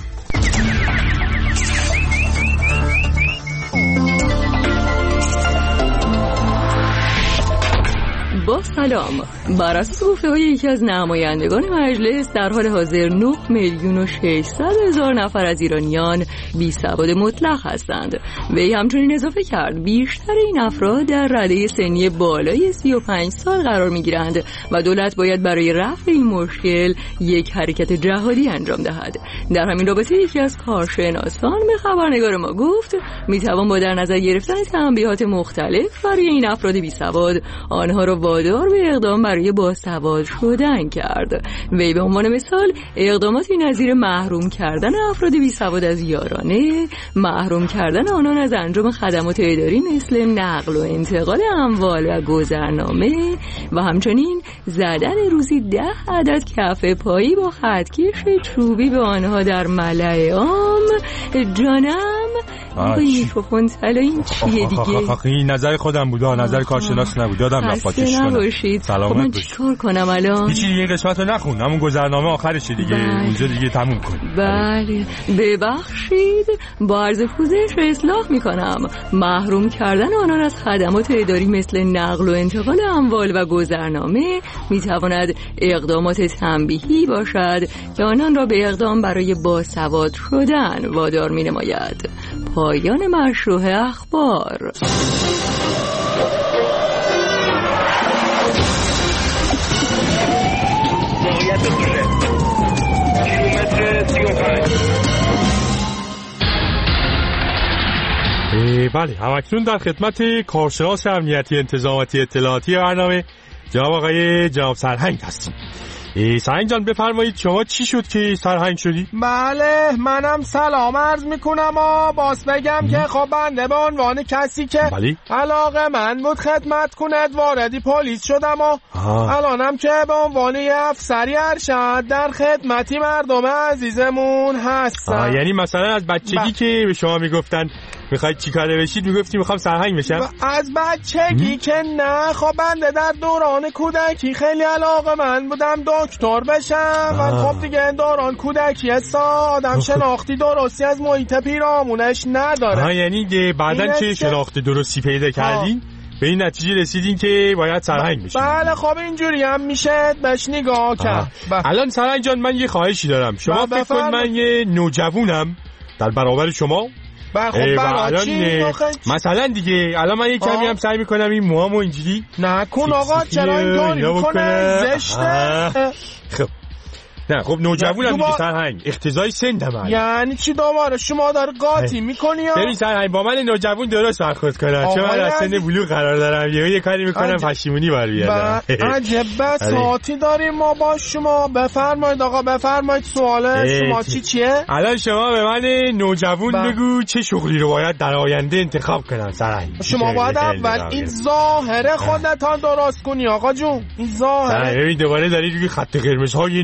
با سلام. بر اساس گفته‌های یکی از نمایندگان مجلس در حال حاضر نه میلیون و ششصد هزار نفر از ایرانیان بی سواد مطلق هستند. وی همچنین اضافه کرد بیشتر این افراد در رده سنی بالای سی و پنج سال قرار می‌گیرند و دولت باید برای رفع این مشکل یک حرکت جهادی انجام دهد. در همین رابطه یکی از کارشناسان به خبرنگار ما گفت می‌توان با در نظر گرفتن تنبیهات مختلف برای این افراد بی سواد آنها را وادار به اقدام برای باسواد شدن کرد. وی به عنوان مثال اقداماتی نظیر محروم کردن افراد بی سواد از یارانه، محروم کردن آنان از انجام خدمات اداری مثل نقل و انتقال اموال و گذرنامه و همچنین زدن روزی ده عدد کف پایی با خطکش چوبی به آنها در ملأ عام. جانم میکروفون طلا این چیه دیگه؟ این نظر خودم بود، نظر کارشناس نبود. یادم رفت پاکش کنم. خب من چیکار کنم الان؟ هیچی دیگه قسمت رو نخون، همون گذرنامه آخرشه دیگه. بله. اونجا دیگه تموم کن. بله ببخشید، با عرض پوزش اصلاح میکنم. محروم کردن آنان از خدمات اداری مثل نقل و انتقال اموال و گذرنامه میتواند اقدامات تنبیهی باشد که آنان را به اقدام برای باسواد شدن وادار مینماید. پایان مشروع اخبار. بله، همکنون در خدمت کارشناس امنیتی انتظاماتی اطلاعاتی برنامه جناب آقای جناب سرهنگ هستیم. سرهنگ جان بفرمایید شما چی شد که سرهنگ شدی؟ بله منم سلام عرض میکنم و باز بگم که خب بنده به عنوان کسی که بله؟ علاقه من بود خدمت کند واردی پلیس شدم و الانم که به عنوان یه افسری ارشد در خدمتی مردم عزیزمون هستم. یعنی مثلا از بچگی ب... که به شما میگفتن میخواید چی کاره بشید میگفتی میخوام سرهنگ بشم؟ از بچگی که نه، خب بنده در دوران کودکی خیلی علاقه من بودم دکتر بشم و خب دیگه دوران کودکی هستا آدم شناختی درستی از محیط پیرامونش نداره. آه یعنی بعدن که شناخت درستی پیدا کردین به این نتیجه رسیدین که باید سرهنگ بشین؟ بله خب اینجوری هم میشه بهش نگاه کرد. الان سرهنگ جان من یه خواهشی دارم، شما فکر کن من یه نوجوانم در برابر شما خب برای چی؟ مثلا دیگه الان من یه کمی هم سعی میکنم این موامو اینجوری نکن آقا، چرا اینطوری میکنه؟ زشته. خب نه خب نوجوانم دیگه سرهنگ، اقتضای سندم. یعنی چی دوباره شما داره قاطی میکنی؟ ببین سرهنگ با من نوجوان درست برخورد کنم چون من از سن بلوغ قرار دارم، یه یه کاری میکنم پشیمونی بر بیاد. عجب بساطی داریم ما با شما. بفرمایید آقا بفرمایید، سوال شما چی چیه؟ الان شما به من نوجوان بگو چه شغلی رو باید در آینده انتخاب کنم سرهنگ؟ شما باید اول این ظاهر خودت ها درست کنی آقا جون. این ظاهر ببین دوباره داری روی خط قرمزهای نوجوان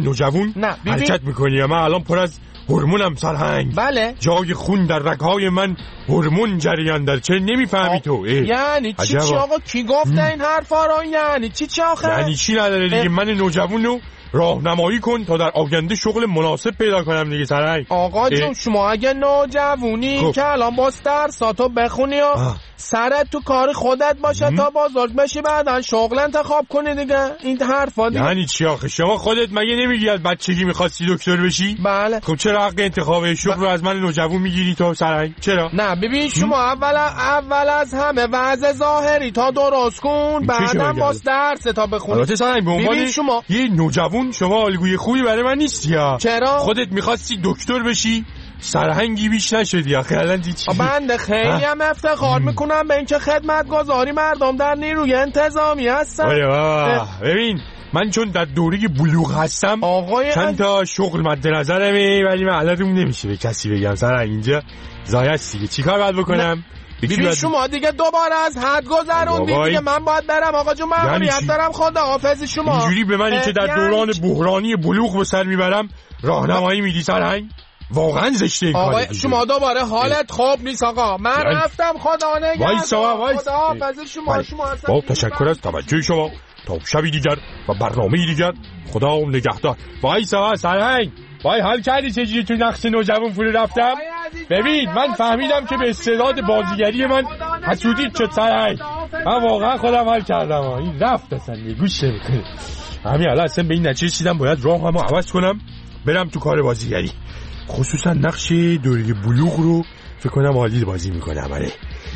هورمون نه حرکت میکنی. من الان پر از هورمونم سرهنگ. بله. جای خون در رگهای من هورمون جریان داره. چه نمیفهمی تو؟ یعنی چی چی آقا؟ کی گفته این حرفا رو؟ یعنی چی چی آخه؟ یعنی چی نداره دیگه. من نوجوانو راهنمایی کن تا در آینده شغل مناسب پیدا کنم دیگه سرهنگ. آقا جون شما اگه نوجوانی که الان باز درساتو بخونی و سرت تو کار خودت باشه هم. تا بزرگ بشی بعدن شغل انتخاب کنی دیگه. این حرفا دیگه یعنی چی آخه؟ شما خودت مگه نمیگی از بچگی می‌خواستی دکتر بشی؟ بله. خب چرا حق انتخاب شغل ب... رو از من نوجوان میگیری تو سرهنگ؟ چرا؟ نه ببین شما اول اول از همه وضع ظاهری تا درست کن بعدم باز درس تا بخونی. البته سرهنگ به عنوان شما یه نوجوان شما الگوی خوبی برای من نیستی ها. چرا؟ خودت می‌خواستی دکتر بشی سرهنگی بیش نشدی آخه. الان چی؟ بنده خیلی هم افتخار میکنم به اینکه خدمتگزاری مردم در نیروی انتظامی هستم. آره بابا ببین من چون در دوره بلوغ هستم آقای چند تا شغل مد نظرمه ولی من الان روم نمیشه به کسی بگم سرهنگ اینجا زایست دیگه. چیکار باید بکنم؟ ببین شما دیگه دوباره از حد گذروندی دیگه. من باید برم آقا جون ماموریت دارم. خدا حافظ شما. اینجوری به منی که در دوران بحرانی بلوغ به سر میبرم راهنمایی میدی سرهنگ؟ واقعا زشته این آقا شما دوباره حالت خوب نیست آقا. من یعنی... رفتم خدا نگهدار. وایسا وایس. خدا حافظ شما. شما با تشکر از توجه شما. تا شبی دیگر و برنامه دیگر خدا نگهدار. وایسا سرهنگ. وای حال کردی چجوری تو نقش نوجوان فرو رفتم؟ ببین من فهمیدم که به استعداد بازیگری من حسودی چه سرهنگ. من واقعا خودم حال کردم. این رفت اصلا گوش نمیکنه. همین الان اصلا به این نتیجه رسیدم باید راهمو عوض کنم برم تو کار بازیگری. خصوصا نقش دوره بلوغ رو فکر کنم عالی بازی میکنم. آره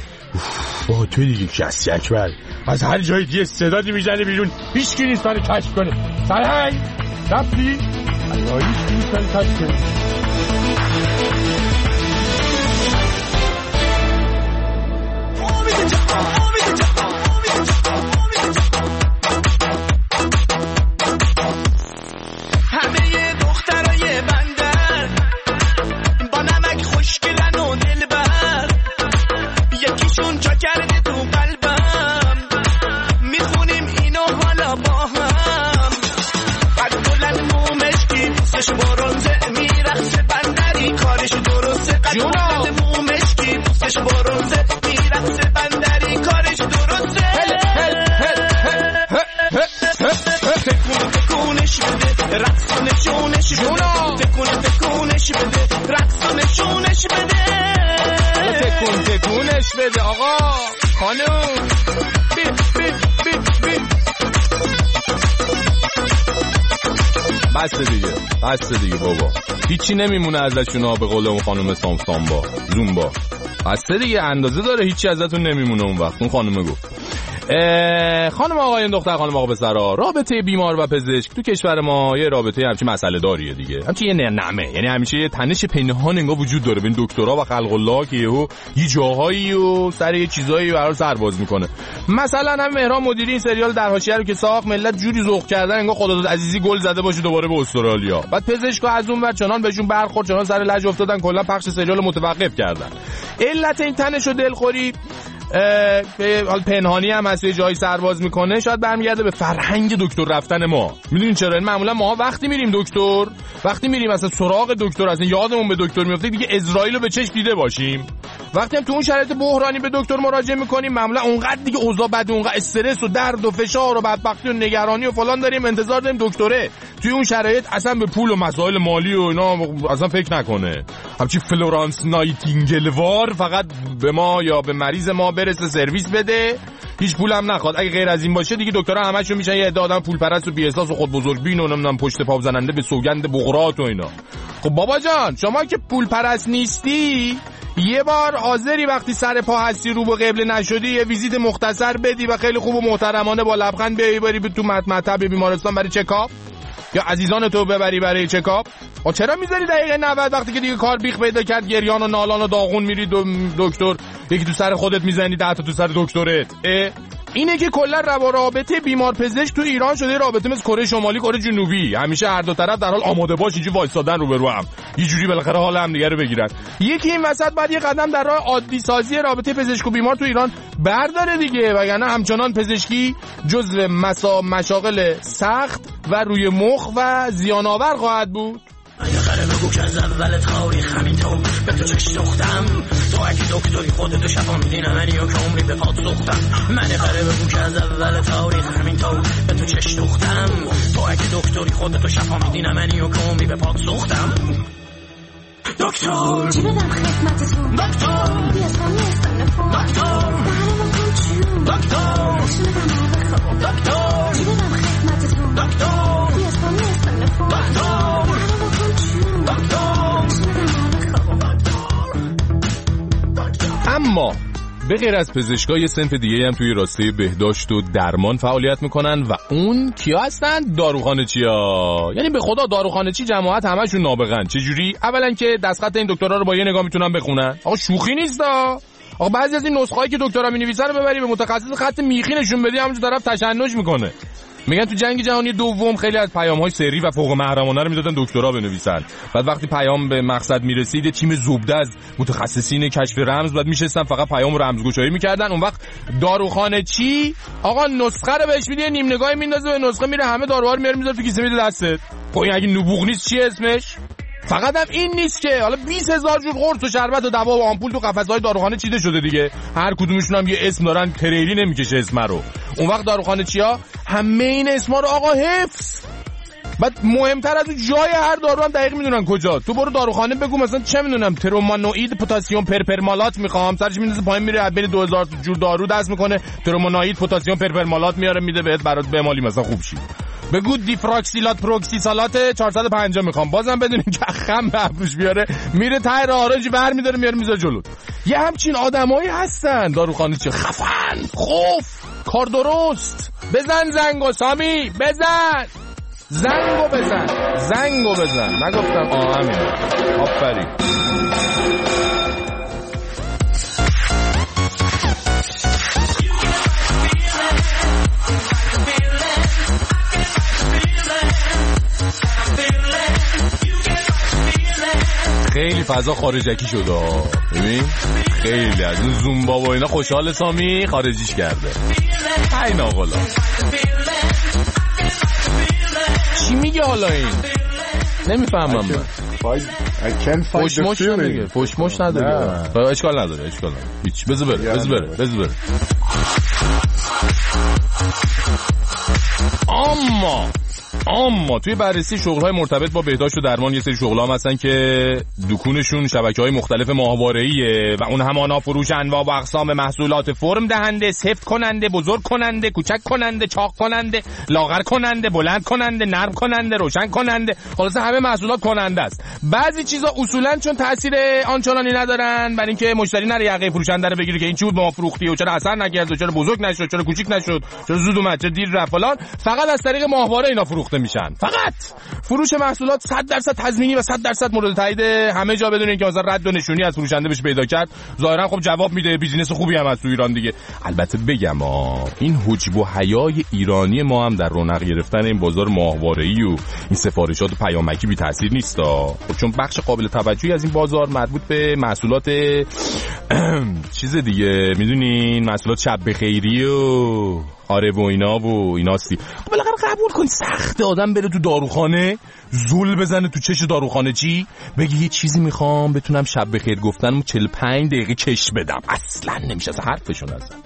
با تو دیگه کسی اکبر از هر جای دیگه استعدادی میزنه بیرون هیچ کی نیست منو کشف کنه. سرهنگ رفتی؟ الان هیچ کی نیست منو کشف کنه. همه دخترای بندر با نمک خوشگلن و دلبر یکیشون جا کرده تو قلبم میخونیم اینو حالا با هم بعد بلند مومشکی دوستش برونزه میرخصه بندری کارش درسته قد بلند مومشکی دوستش برونزه میرخصه بندری کارش درسته تکون تکونش بده رقص و نشونش بده تکون تکونش بده رقص و نشونش بده تکون تکونش بده آقا خانم. بی بی بی بی بسته دیگه بسته دیگه بابا هیچی نمیمونه ازشون ها. به قول اون خانم سامسامبا زومبا بسته دیگه اندازه داره هیچی ازتون نمیمونه اون وقت. اون خانمه گفت. خانم آقایان دختر خانم آقا پسرا رابطه بیمار و پزشک تو کشور ما یه رابطه همچین مسئله داریه دیگه. همچین یه نعمه یعنی همیشه یه تنش پنهان انگار وجود داره بین دکترا و خلق الله که یهو یه جاهایی و سر یه چیزایی برای سرباز میکنه. مثلا هم مهران مدیری این سریال در حاشیه رو که ساخت ملت جوری ذوق کردن انگار خداداد عزیزی گل زده باشه دوباره به استرالیا. بعد پزشکا از اون ور چنان بهشون برخورد چنان سر لج افتادن کلا پخش سریال متوقف کردن. علت این تنش و دلخوری به حال پنهانی هم هست یه جایی سرباز میکنه شاید برمیگرده به فرهنگ دکتر رفتن ما. میدونین چرا؟ این معمولا ما وقتی میریم دکتر وقتی میریم مثلا سراغ دکتر اصلا یادمون به دکتر میفته دیگه اسرائیل رو به چشم دیده باشیم. وقتی هم تو اون شرایط بحرانی به دکتر مراجعه میکنیم معمولا اونقدر دیگه اوضاع بده اونقدر استرس و درد و فشار و بدبختی و نگرانی و فلان داریم انتظار داریم دکتره توی اون شرایط اصلا به پول و مسائل مالی و اینا اصلا فکر نکنه. همچی فلورانس نایتینگلوار فقط به ما یا به مریض ما برسه سرویس بده هیچ پولم نخواد. اگه غیر از این باشه دیگه دکترها همشون میشن یه عده آدم پول پرست و بی احساس و خود بزرگبین و نمیدونم پشت پا زننده به سوگند بقرات و اینا. خب بابا جان شما که پول پرست نیستی یه بار حاضری وقتی سر پا هستی رو به قبله نشدی یه ویزیت مختصر بدی و خیلی خوب و محترمانه با لبخند بیای بری تو مطب بیمارستان برای چکاپ یا عزیزان تو ببری برای چکاپ؟ و چرا میذاری دقیقه نود وقتی که دیگه کار بیخ پیدا کرد گریان و نالان و داغون میری دکتر یکی تو سر خودت میزنی ده تا تو سر دکترت؟ اینه که کلا رابطه بیمار پزشک تو ایران شده رابطه مثل کره شمالی کره جنوبی. همیشه هر دو طرف در حال آماده باش اینجوری وایسادن رو به رو هم یه جوری بالاخره حال هم دیگه رو بگیرن. یکی این وسط بعد یه قدم در راه عادی سازی رابطه پزشک و بیمار تو ایران برداره دیگه وگرنه همچنان پزشکی جزو مسا مشاغل سخت و روی مخ و زیان آور خواهد بود. یخره بگو که از اول تاریخ همینطور به تو چش دوختم، تو اگه دکتری خودتو شفا میدین منی و که عمری به پات سوختم. من یخره بگو که از اول تاریخ همینطور به تو چش دوختم، تو اگه دکتری خودتو شفا میدین منی و که عمری به پات سوختم. دکتر چی بدم خدمتتون؟ دکتر بیاسم نیستم نفون. دکتر دهنمو کن چون. دکتر نشون بدم هر بخواب. دکتر چی بدم خدمتتون؟ دکتر بیاسم نیستم نفون. دکتر دهنمو کن چون. دکتر نشون بدم هر بخواب. اما به غیر از پزشکا یه صنف دیگه هم توی راسته بهداشت و درمان فعالیت میکنن و اون کیا هستن؟ داروخانه چیا. یعنی به خدا داروخانه چی جماعت همشون نابغن. چجوری؟ اولا که دستخط این دکترا رو با یه نگاه میتونن بخونن. آقا شوخی نیستا. آقا بعضی از این نسخه‌هایی که دکترا می‌نویسن رو ببری به متخصص خط میخی نشون بدی، همونجوری طرف تشنج میکنه. میگن تو جنگ جهانی دوم خیلی از پیام‌های سری و فوق محرمانه رو میدادن دکترا بنویسن. بعد وقتی پیام به مقصد میرسید تیم زبده از متخصصین کشف رمز بعد میشستن فقط پیام رمزگشایی میکردن. اون وقت داروخانه چی؟ آقا نسخه رو بهش میدی نیم نگاهی میندازه به نسخه میره همه داروها رو میاره میذاره تو کیسه میده دستت. خب این اگه نبوغ نیست چی اسمش؟ فقط هم این نیست که حالا بیست هزار جور قرص و شربت و دوا و آمپول تو قفسه‌های داروخانه چیده شده دیگه. هر کدومشون هم یه اسم دارن، تریلی نمیکشه اسم رو. اون وقت داروخانه چیا؟ همه این اسما رو آقا حفظ. بعد مهمتر از اون جای هر دارو هم دقیق میدونن کجا. تو برو داروخانه بگو مثلا چه میدونم ترومانوئید پتاسیم پرپرمالات میخوام، سرش میندازه پایین میره بین دو هزار جور دارو دست میکنه ترومانوئید پتاسیم پرپرمالات میاره میده بهت برات بمالی مثلا خوب شی. بگو دیفراکسیلات پروکسیسالات چهارصد و پنجاه میخوام، بازم بدونین که خم به ابروش بیاره میره ته راهرو برمی‌داره میاره میذاره جلو. یه همچین آدمایی هستن داروخانه چه خفن خوف کار درست. بزن زنگو سامی بزن زنگو بزن زنگو بزن نگفتم آه همین آفرین. خیلی فضا خارجکی شده ببین، خیلی از اون زومبا و اینا خوشحال سامی خارجیش کرده. این آقلا چی میگه حالا این؟ نمیفهمم من. فوشموش نمیگه، فوشموش نداره، اشکال نداره اشکال نداره هیچ. بذار بره بذار بره بذار بره. اما اما توی بررسی شغل‌های مرتبط با بهداشت و درمان یه سری شغل‌ها هم هستن که دکونشون شبکه‌های مختلف ماهواره‌ایه و اون همانا فروش انواع و اقسام محصولات فرم دهنده، سفت کننده، بزرگ کننده، کوچک کننده، چاق کننده، لاغر کننده، بلند کننده، نرم کننده، روشن کننده، خلاصه همه محصولات کننده است. بعضی چیزا اصولاً چون تاثیر آنچنانی ندارن برای اینکه مشتری نره یقه فروشنده رو بگیره که این چی بود به ما فروختی و چرا اثر نکرد و چرا بزرگ نشد، چرا کوچیک نشد، چرا زود اومد، چرا دیر رفت فلان، فقط از طریق ماهواره اینا فروخته میشن. فقط فروش محصولات صد درصد تضمینی و صد درصد مورد تایید همه جا بدون اینکه مثلا رد و نشونی از فروشنده بشه پیدا کرد. ظاهرا خب جواب میده، بیزینس خوبی هم از تو ایران دیگه. البته بگم ها این حجب و حیای ایرانی ما هم در رونق گرفتن این بازار ماهواره‌ای و این سفارشات و پیامکی بی تاثیر نیستا. خب چون بخش قابل توجهی از این بازار مربوط به محصولات چیز دیگه میدونین، محصولات شب بخیری و آره و اینا و ایناستی. خب بالاخره قبول کن سخته آدم بره تو داروخانه زول بزنه تو چش داروخانه چی بگی یه چیزی میخوام بتونم شب بخیر گفتنم چهل و پنج دقیقه چش بدم. اصلا نمیشه اصلا حرفشون ازن.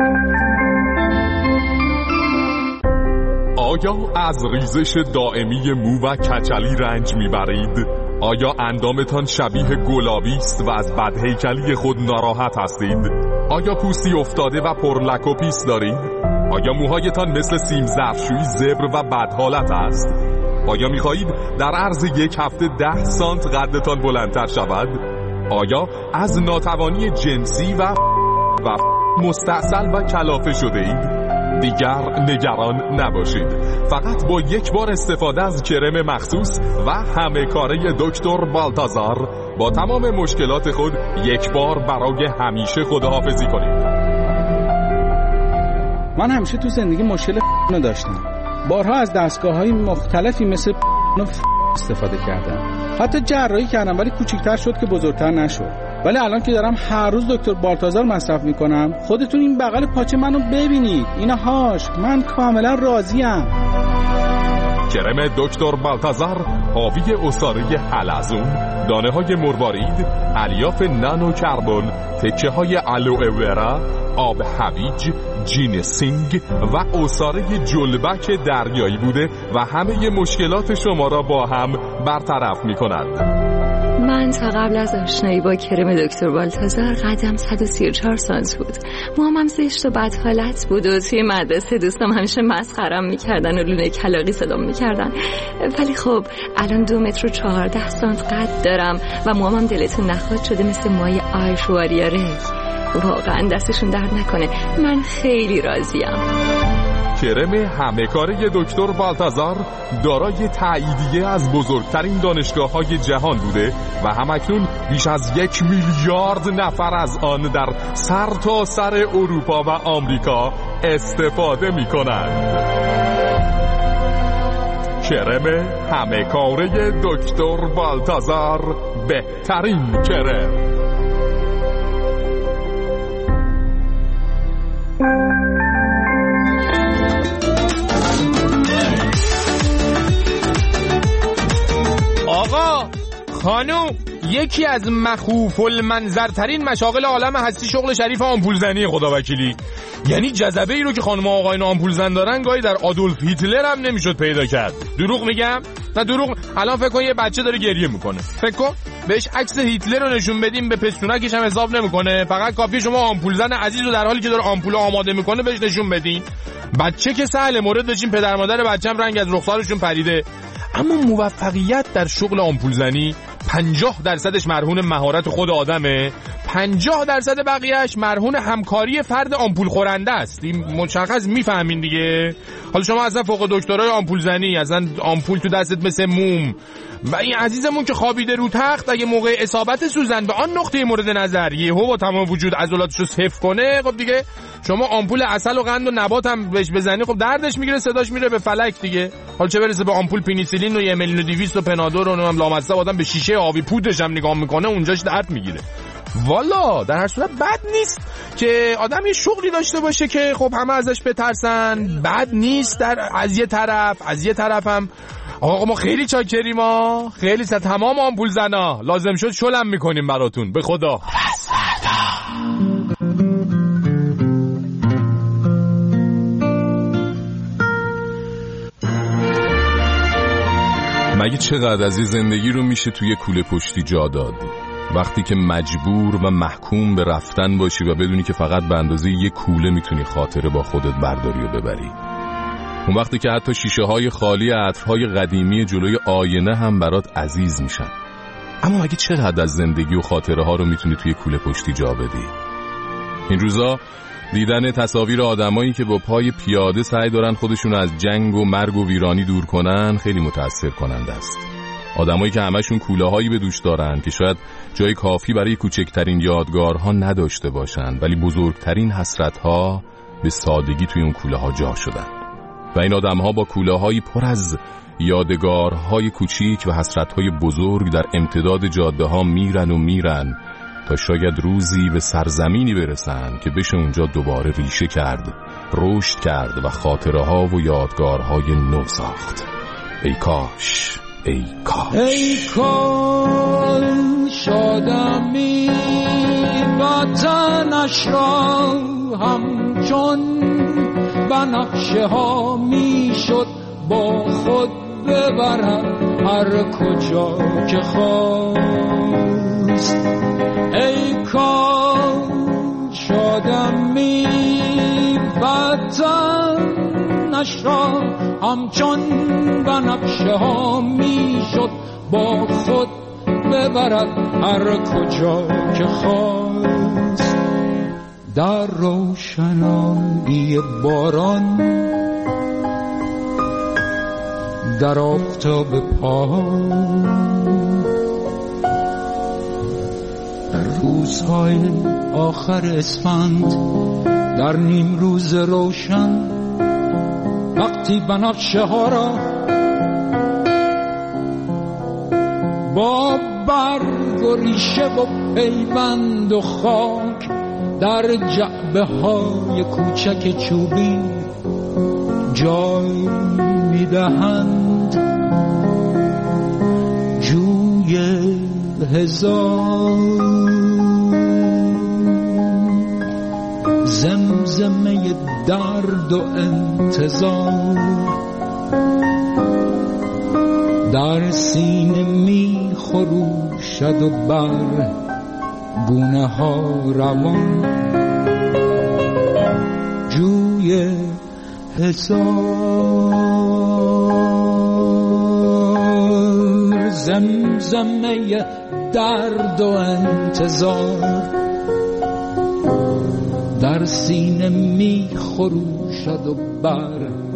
آیا از ریزش دائمی مو و کچلی رنج میبرید؟ آیا اندامتان شبیه گلابی است و از بدهیکلی خود ناراحت هستید؟ آیا پوستی افتاده و پرلک و پیس دارید؟ آیا موهایتان مثل سیم ظرفشویی زبر و بدحالت است؟ آیا می‌خواهید در عرض یک هفته ده سانت قدتان بلندتر شود؟ آیا از ناتوانی جنسی و و مستعسل و کلافه شده اید؟ دیگر نگران نباشید. فقط با یک بار استفاده از کرم مخصوص و همه کاره دکتر بالتازار با تمام مشکلات خود یک بار برای همیشه خداحافظی کنید. من همیشه تو زندگی مشکل رو داشتم. بارها از دستگاه‌های مختلفی مثل استفاده کردم. حتی جراحی کردم ولی کوچیک‌تر شد که بزرگتر نشد. ولی الان که دارم هر روز دکتر بالتازار مصرف میکنم، خودتون این بغل پاچه منو ببینید. اینا هاش من کاملا راضیم. کرم دکتر بالتازار حاوی عصاره حلزون، دانه های مروارید، الیاف نانو کربن، تکه های آلوئه ورا، آب هویج، جینسینگ و عصاره جلبک دریایی بوده و همه مشکلات شما را با هم برطرف می کند. من تا قبل از آشنایی با کرم دکتر بالتازار قدم صد و سی و چهار سانتی بود. موهام زشت و بد حالت بود و توی مدرسه دوستام همیشه مسخرم میکردن و لونه کلاغی صدام میکردن. ولی خب الان دو متر و چهارده سانت قد دارم و موهام دلتون نخواد شده مثل موهای آیشواریا ری. واقعا دستشون درد نکنه، من خیلی راضیم. کرم همه کاره دکتر بالتازار دارای تاییدیه از بزرگترین دانشگاه‌های جهان بوده و همکنون بیش از یک میلیارد نفر از آن در سر تا سر اروپا و آمریکا استفاده می‌کنند. کرم همه کاره دکتر بالتازار، بهترین کرم. آقا خانوم، یکی از مخوف المنظرترین مشاغل عالم هستی شغل شریف آمپول زنی خدا وکیلی. یعنی جذبه ای رو که خانم آقایون آمپول زن دارن گاهی در آدولف هیتلر هم نمیشد پیدا کرد. دروغ میگم؟ نه دروغ. الان فکر کن یه بچه داره گریه میکنه، فکر کن بهش عکس هیتلر رو نشون بدیم به پستونکش هم حساب نمیکنه، فقط کافیه شما آمپول زن عزیز رو در حالی که داره آمپول آماده میکنه بهش نشون بدین. بچه که سهل، مورد داشتیم پدر مادر بچه‌م رنگ از رخسارشون پریده. اما موفقیت در شغل آمپول زنی پنجاه درصدش مرهون مهارت خود آدمه، پنجاه درصد بقیهش مرهون همکاری فرد آمپول خورنده است. این مشخص میفهمین دیگه. حالا شما اصلا فوق دکترای آمپول زنی، اصلا آمپول تو دستت مثل موم، و این عزیزمون که خوابیده رو تخت اگه موقع اصابت سوزن به آن نقطه مورد نظر یهو با تمام وجود عضلاتشو حفظ کنه، خب دیگه شما آمپول عسل و قند و نبات هم بهش بزنی خب دردش میگیره، صداش میره به فلک دیگه. حالا چه برسه به آمپول پنیسیلین و یه میلیون و دویست و پنادور و هم لامصب آدم به شیشه آبی پودرش هم نگاه میکنه اونجاش درد میگیره. والا در هر صورت بد نیست که آدم یه شغلی داشته باشه که خب همه ازش بترسن، بد نیست. در از یه طرف از یه طرف هم آقا ما خیلی چاکریم، ما خیلی ست تمام آمپول زنا لازم شد شلم میکنیم براتون، به خدا. مگه چقدر از این زندگی رو میشه توی کوله پشتی جا داد؟ وقتی که مجبور و محکوم به رفتن باشی و بدونی که فقط به اندازه یه کوله میتونی خاطره با خودت برداری و ببری. اون وقتی که حتی شیشه های خالی عطرهای قدیمی جلوی آینه هم برات عزیز میشن. اما مگه چقدر از زندگی و خاطره ها رو میتونی توی کوله پشتی جا بدی؟ این روزا دیدن تصاویر آدمایی که با پای پیاده سعی دارن خودشون از جنگ و مرگ و ویرانی دور کنن خیلی متأثر کننده است. آدمایی که همشون کوله‌هایی به دوش دارن که شاید جای کافی برای کوچکترین یادگارها نداشته باشن، ولی بزرگترین حسرت‌ها به سادگی توی اون کوله‌ها جا شدن. و این آدم‌ها با کوله‌هایی پر از یادگارهای کوچیک و حسرت‌های بزرگ در امتداد جاده‌ها میرن و میرن تا شاید روزی به سرزمینی برسن که بشه اونجا دوباره ریشه کرد، رشد کرد و خاطره‌ها و یادگارهای نو ساخت. ای کاش، ای کاش، ای کاش آدمی وطنش را همچون بنفشه ها میشد با خود ببرد هر کجا که خواست. ای کاش آدمی وطنش را همچون بنفشه ها میشد با خود ببرد هر کجا که خواست. در روشنایی باران، در آفتاب پاییز، در روزهای آخر اسفند، در نیم روز روشن، وقتی بنفشه ها را با برگ و ریشه و پیوند و خاک در جعبه های کوچک چوبی جای میدهند، هزار زمزمه درد و انتظار در سینه می خروشد و بر گونه ها روان جوی هزار زمزمه درد و انتظار در سینه می خروشد و بر